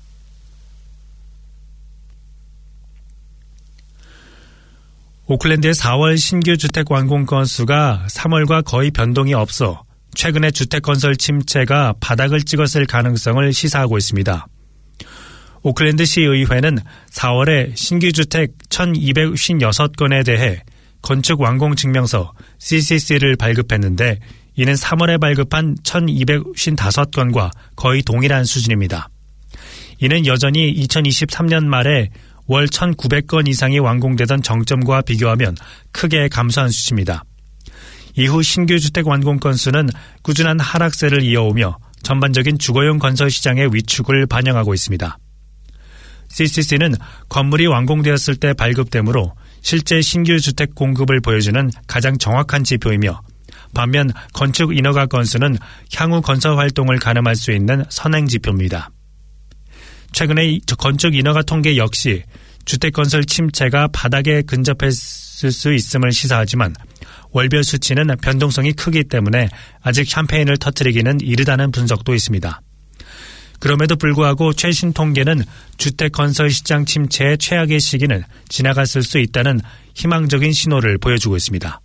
오클랜드의 사월 신규 주택 완공 건수가 삼월과 거의 변동이 없어 최근의 주택 건설 침체가 바닥을 찍었을 가능성을 시사하고 있습니다. 오클랜드 시의회는 사월에 신규 주택 천이백오십육 건에 대해 건축 완공 증명서 씨씨씨를 발급했는데 이는 삼월에 발급한 천이백오십오 건과 거의 동일한 수준입니다. 이는 여전히 이천이십삼 년 말에 월 천구백 건 이상이 완공되던 정점과 비교하면 크게 감소한 수치입니다. 이후 신규 주택 완공 건수는 꾸준한 하락세를 이어오며 전반적인 주거용 건설 시장의 위축을 반영하고 있습니다. 씨씨씨는 건물이 완공되었을 때 발급되므로 실제 신규 주택 공급을 보여주는 가장 정확한 지표이며 반면 건축 인허가 건수는 향후 건설 활동을 가늠할 수 있는 선행 지표입니다. 최근의 건축 인허가 통계 역시 주택 건설 침체가 바닥에 근접했을 수 있음을 시사하지만 월별 수치는 변동성이 크기 때문에 아직 샴페인을 터뜨리기는 이르다는 분석도 있습니다. 그럼에도 불구하고 최신 통계는 주택 건설 시장 침체의 최악의 시기는 지나갔을 수 있다는 희망적인 신호를 보여주고 있습니다.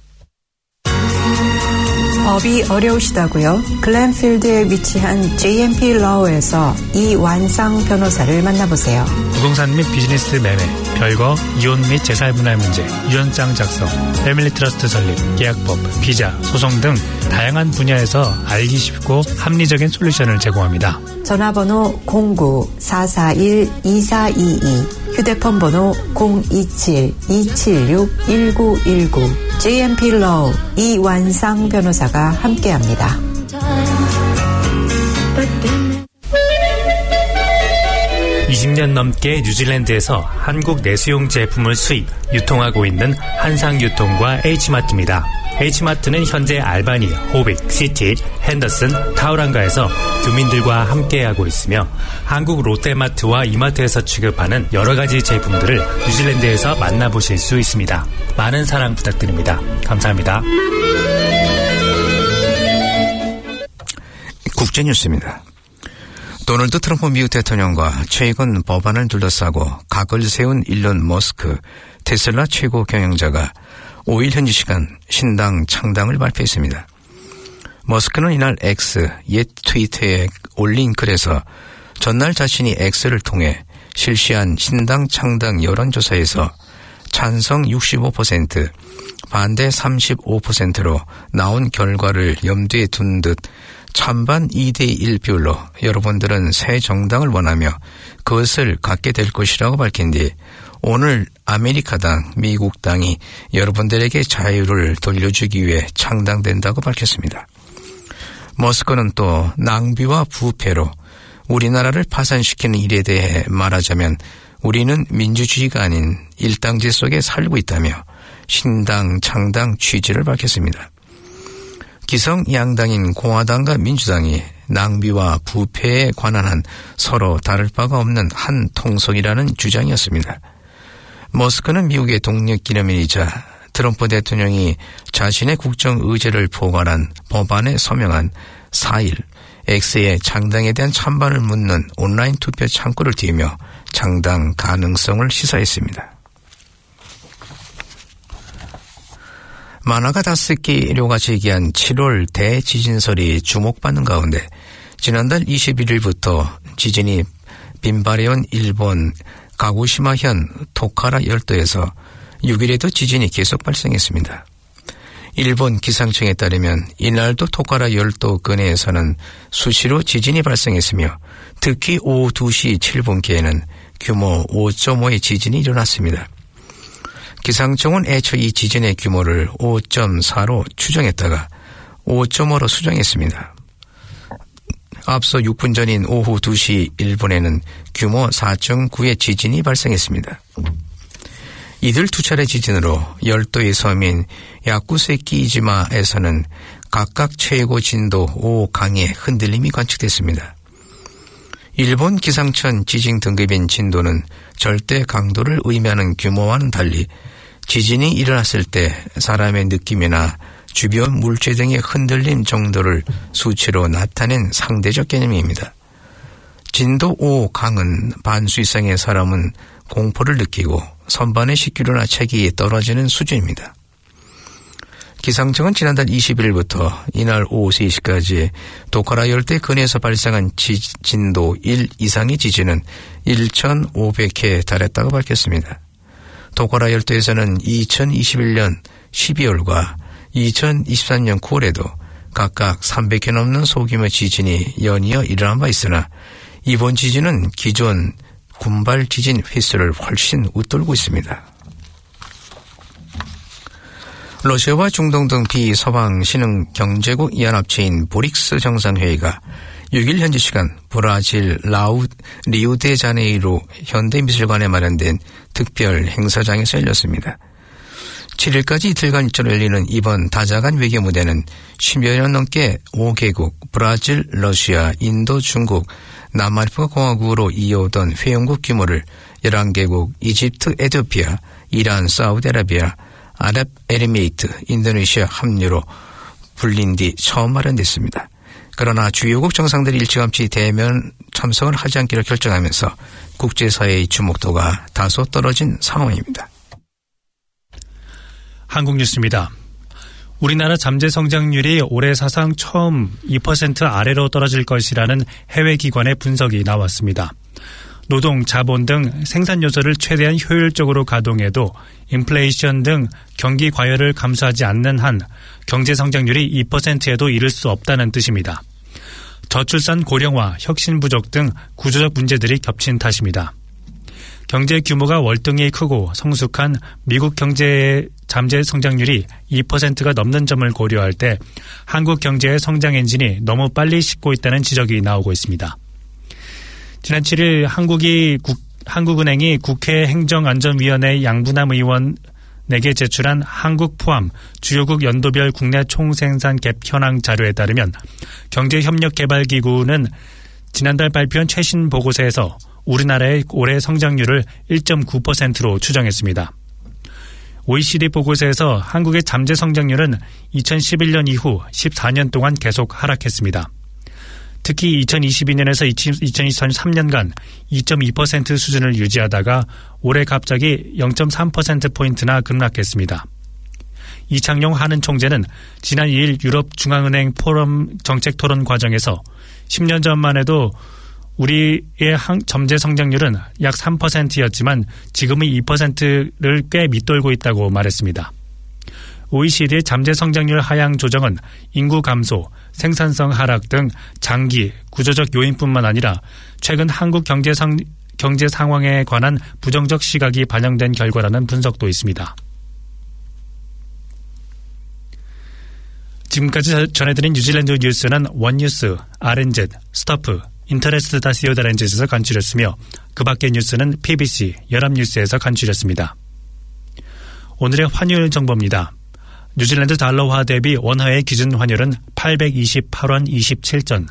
법이 어려우시다고요? 글렌필드에 위치한 제이엠피 라우에서 이완상 변호사를 만나보세요. 부동산 및 비즈니스 매매, 별거, 이혼 및 재산분할 문제, 유언장 작성, 패밀리 트러스트 설립, 계약법, 비자, 소송 등 다양한 분야에서 알기 쉽고 합리적인 솔루션을 제공합니다. 전화번호 공구 사사일 이사이이, 휴대폰 번호 공이칠 이칠육 일구일구, 제이엠피 Law 이완상 변호사가 함께합니다. 이십 년 넘게 뉴질랜드에서 한국 내수용 제품을 수입, 유통하고 있는 한상유통과 H마트입니다. H마트는 현재 알바니, 호빅, 시티, 핸더슨, 타우랑가에서 교민들과 함께하고 있으며 한국 롯데마트와 이마트에서 취급하는 여러 가지 제품들을 뉴질랜드에서 만나보실 수 있습니다. 많은 사랑 부탁드립니다. 감사합니다. 국제뉴스입니다. 도널드 트럼프 미국 대통령과 최근 법안을 둘러싸고 각을 세운 일론 머스크 테슬라 최고 경영자가 오 일 현지 시간 신당 창당을 발표했습니다. 머스크는 이날 X, 옛 트위터에 올린 글에서 전날 자신이 X를 통해 실시한 신당 창당 여론조사에서 찬성 육십오 퍼센트, 반대 삼십오 퍼센트로 나온 결과를 염두에 둔 듯 찬반 이 대 일 비율로 여러분들은 새 정당을 원하며 그것을 갖게 될 것이라고 밝힌 뒤 오늘 아메리카당, 미국당이 여러분들에게 자유를 돌려주기 위해 창당된다고 밝혔습니다. 머스크는 또 낭비와 부패로 우리나라를 파산시키는 일에 대해 말하자면 우리는 민주주의가 아닌 일당제 속에 살고 있다며 신당 창당 취지를 밝혔습니다. 기성 양당인 공화당과 민주당이 낭비와 부패에 관한 한 서로 다를 바가 없는 한 통속이라는 주장이었습니다. 머스크는 미국의 독립기념일이자 트럼프 대통령이 자신의 국정 의제를 포괄한 법안에 서명한 사 일 X의 창당에 대한 찬반을 묻는 온라인 투표 창구를 띄우며 창당 가능성을 시사했습니다. 만화가 다스키료가 제기한 칠월 대지진설이 주목받는 가운데 지난달 이십일 일부터 지진이 빈발해온 일본 가고시마현 토카라 열도에서 육 일에도 지진이 계속 발생했습니다. 일본 기상청에 따르면 이날도 토카라 열도 근해에서는 수시로 지진이 발생했으며 특히 오후 두 시 칠 분께에는 규모 오 점 오의 지진이 일어났습니다. 기상청은 애초 이 지진의 규모를 오 점 사로 추정했다가 오 점 오로 수정했습니다. 앞서 육 분 전인 오후 두 시 일 분에는 규모 사 점 구의 지진이 발생했습니다. 이들 두 차례 지진으로 열도의 섬인 야쿠세키이지마에서는 각각 최고 진도 오 강의 흔들림이 관측됐습니다. 일본 기상청 지진 등급인 진도는 절대 강도를 의미하는 규모와는 달리 지진이 일어났을 때 사람의 느낌이나 주변 물체 등의 흔들림 정도를 수치로 나타낸 상대적 개념입니다. 진도 오 강은 반수 이상의 사람은 공포를 느끼고 선반의 식기류나 체기 떨어지는 수준입니다. 기상청은 지난달 이십일 일부터 이날 오후 세 시까지 도카라 열대 근해에서 발생한 지, 진도 일 이상의 지진은 천오백 회에 달했다고 밝혔습니다. 도카라 열대에서는 이천이십일 년 십이월과 이천이십삼 년 구월에도 각각 삼백 회 넘는 소규모 지진이 연이어 일어난 바 있으나 이번 지진은 기존 군발 지진 횟수를 훨씬 웃돌고 있습니다. 러시아와 중동 등 비서방 신흥 경제국 연합체인 브릭스 정상회의가 육 일 현지 시간 브라질 라우 리우데자네이루 현대미술관에 마련된 특별 행사장에서 열렸습니다. 칠 일까지 이틀간 일정을 열리는 이번 다자간 외교 무대는 십여 년 넘게 오 개국 브라질, 러시아, 인도, 중국, 남아프리카 공화국으로 이어오던 회원국 규모를 열한 개국 이집트, 에티오피아, 이란, 사우디아라비아, 아랍에미레이트, 인도네시아 합류로 불린 뒤 처음 마련됐습니다. 그러나 주요국 정상들이 일찌감치 대면 참석을 하지 않기로 결정하면서 국제사회의 주목도가 다소 떨어진 상황입니다. 한국 뉴스입니다. 우리나라 잠재 성장률이 올해 사상 처음 이 퍼센트 아래로 떨어질 것이라는 해외 기관의 분석이 나왔습니다. 노동, 자본 등 생산 요소를 최대한 효율적으로 가동해도 인플레이션 등 경기 과열을 감수하지 않는 한 경제 성장률이 이 퍼센트에도 이를 수 없다는 뜻입니다. 저출산 고령화, 혁신 부족 등 구조적 문제들이 겹친 탓입니다. 경제 규모가 월등히 크고 성숙한 미국 경제의 잠재 성장률이 이 퍼센트가 넘는 점을 고려할 때 한국 경제의 성장 엔진이 너무 빨리 식고 있다는 지적이 나오고 있습니다. 지난 칠 일 한국이 국, 한국은행이 국회 행정안전위원회 양부남 의원에게 제출한 한국 포함 주요국 연도별 국내 총생산 갭 현황 자료에 따르면 경제협력개발기구는 지난달 발표한 최신 보고서에서 우리나라의 올해 성장률을 일 점 구 퍼센트로 추정했습니다. 오이시디 보고서에서 한국의 잠재 성장률은 이천십일 년 이후 십사 년 동안 계속 하락했습니다. 특히 이천이십이 년에서 이천이십삼 년간 이 점 이 퍼센트 수준을 유지하다가 올해 갑자기 영 점 삼 퍼센트포인트나 급락했습니다. 이창용 한은 총재는 지난 이 일 유럽 중앙은행 포럼 정책 토론 과정에서 십 년 전만 해도 우리의 잠재 성장률은 약 삼 퍼센트였지만 지금의 이 퍼센트를 꽤 밑돌고 있다고 말했습니다. 오이시디의 잠재 성장률 하향 조정은 인구 감소, 생산성 하락 등 장기, 구조적 요인뿐만 아니라 최근 한국 경제, 상, 경제 상황에 관한 부정적 시각이 반영된 결과라는 분석도 있습니다. 지금까지 전해드린 뉴질랜드 뉴스는 원뉴스, 알엔젯, 스토프, 인터레스트 다시오다렌젯에서 간추렸으며 그 밖의 뉴스는 피비씨, 연합뉴스에서 간추렸습니다. 오늘의 환율 정보입니다. 뉴질랜드 달러화 대비 원화의 기준 환율은 팔백이십팔 원 이십칠 전,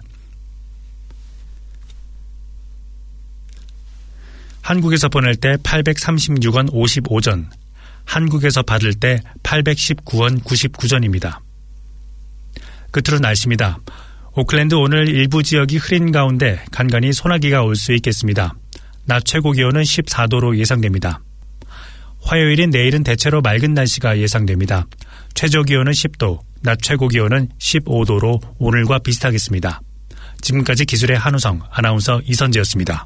한국에서 보낼 때 팔백삼십육 원 오십오 전, 한국에서 받을 때 팔백십구 원 구십구 전입니다. 끝으로 날씨입니다. 오클랜드 오늘 일부 지역이 흐린 가운데 간간히 소나기가 올 수 있겠습니다. 낮 최고 기온은 십사 도로 예상됩니다. 화요일인 내일은 대체로 맑은 날씨가 예상됩니다. 최저 기온은 십 도, 낮 최고 기온은 십오 도로 오늘과 비슷하겠습니다. 지금까지 기술의 한우성, 아나운서 이선재였습니다.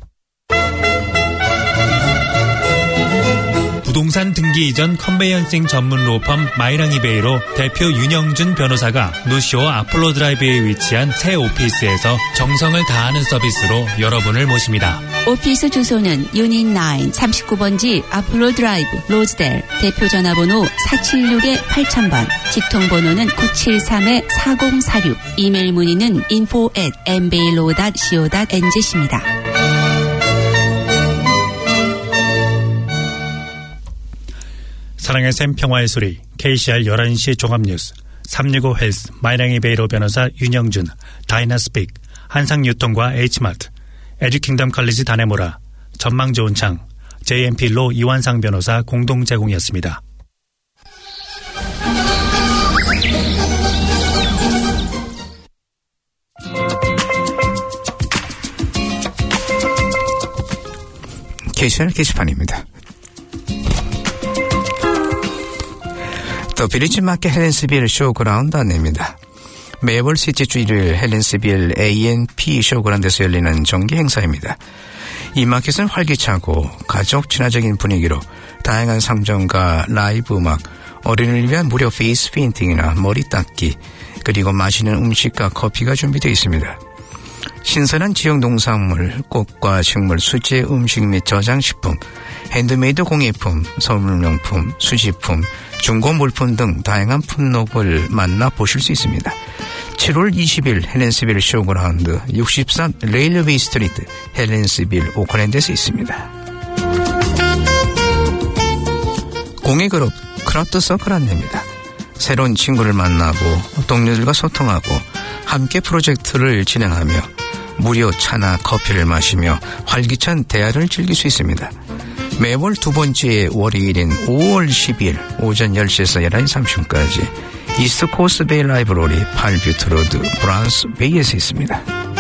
부동산 등기 이전 컨베이언싱 전문 로펌 마이랑이베이로 대표 윤영준 변호사가 노쇼 아폴로 드라이브에 위치한 새 오피스에서 정성을 다하는 서비스로 여러분을 모십니다. 오피스 주소는 유닛 나인 삼십구 번지 아폴로 드라이브 로즈델, 대표 전화번호 사칠육 팔천 번, 직통번호는 구칠삼 사공사육, 이메일 문의는 info at 엠베일로 닷 씨오 닷 엔지씨입니다. 사랑의 샘 평화의 소리 케이씨알 열한 시 종합뉴스 삼육오 헬스 마이랑이베이로 변호사 윤영준 다이나스픽 한상유통과 H마트 에듀킹덤 컬리지 다네모라 전망 좋은 창 제이엠피로 이완상 변호사 공동 제공이었습니다. 케이씨알 게시판입니다. 또 비리지 마켓 헬렌스빌 쇼그라운드 안내입니다. 매월 셋째 주 일요일 헬렌스빌 에이엔피 쇼그라운드에서 열리는 정기 행사입니다. 이 마켓은 활기차고 가족 친화적인 분위기로 다양한 상점과 라이브 음악, 어린이를 위한 무료 페이스 페인팅이나 머리 닦기, 그리고 맛있는 음식과 커피가 준비되어 있습니다. 신선한 지역 농산물, 꽃과 식물, 수제 음식 및 저장식품, 핸드메이드 공예품, 선물용품, 수집품, 중고 물품 등 다양한 품목을 만나보실 수 있습니다. 칠월 이십일 헬렌스빌 쇼그라운드 육십삼 레일웨이 스트리트 헬렌스빌 오클랜드에서 있습니다. 공예그룹 크라프트 서클 안내입니다. 새로운 친구를 만나고 동료들과 소통하고 함께 프로젝트를 진행하며 무료 차나 커피를 마시며 활기찬 대화를 즐길 수 있습니다. 매월 두 번째 월요일인 오월 십일 오전 열 시에서 열한 시 삼십 분까지 이스트 코스트 베이 라이브러리 팔뷰트 로드 브란스 베이에서 있습니다.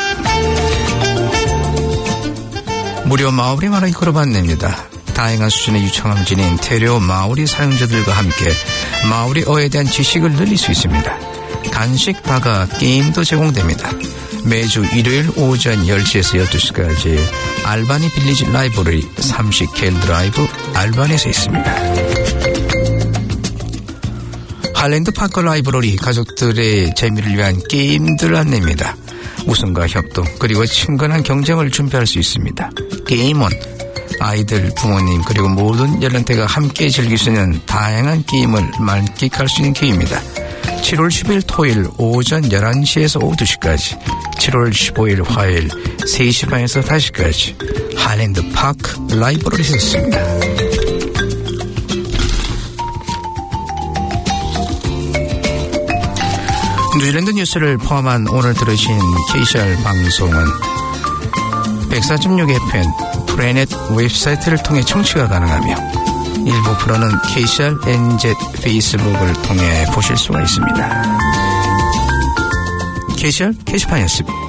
무료 마우리 만화기 그룹 안내입니다. 다양한 수준의 유창함 지닌 테레오 마우리 사용자들과 함께 마우리어에 대한 지식을 늘릴 수 있습니다. 간식, 다과, 게임도 제공됩니다. 매주 일요일 오전 열 시에서 열두 시까지 알바니 빌리지 라이브러리 삼십 켈 드라이브 알바니에서 있습니다. 할랜드 파크 라이브러리 가족들의 재미를 위한 게임들 안내입니다. 우승과 협동 그리고 친근한 경쟁을 준비할 수 있습니다. 게임원 아이들, 부모님 그리고 모든 연령대가 함께 즐길 수 있는 다양한 게임을 만끽할 수 있는 기회입니다. 칠월 십일 토요일 오전 열한 시에서 오후 두 시까지, 칠월 십오일 화요일 세 시 반에서 다섯 시까지 할랜드 파크 라이브러리에서 있습니다. 뉴질랜드 뉴스를 포함한 오늘 들으신 케이씨알 방송은 백사 점 육 에프엠 프레넷 웹사이트를 통해 청취가 가능하며 일부 프로는 케이씨알 엔지 페이스북을 통해 보실 수가 있습니다. 케이씨알 게시판이었습니다.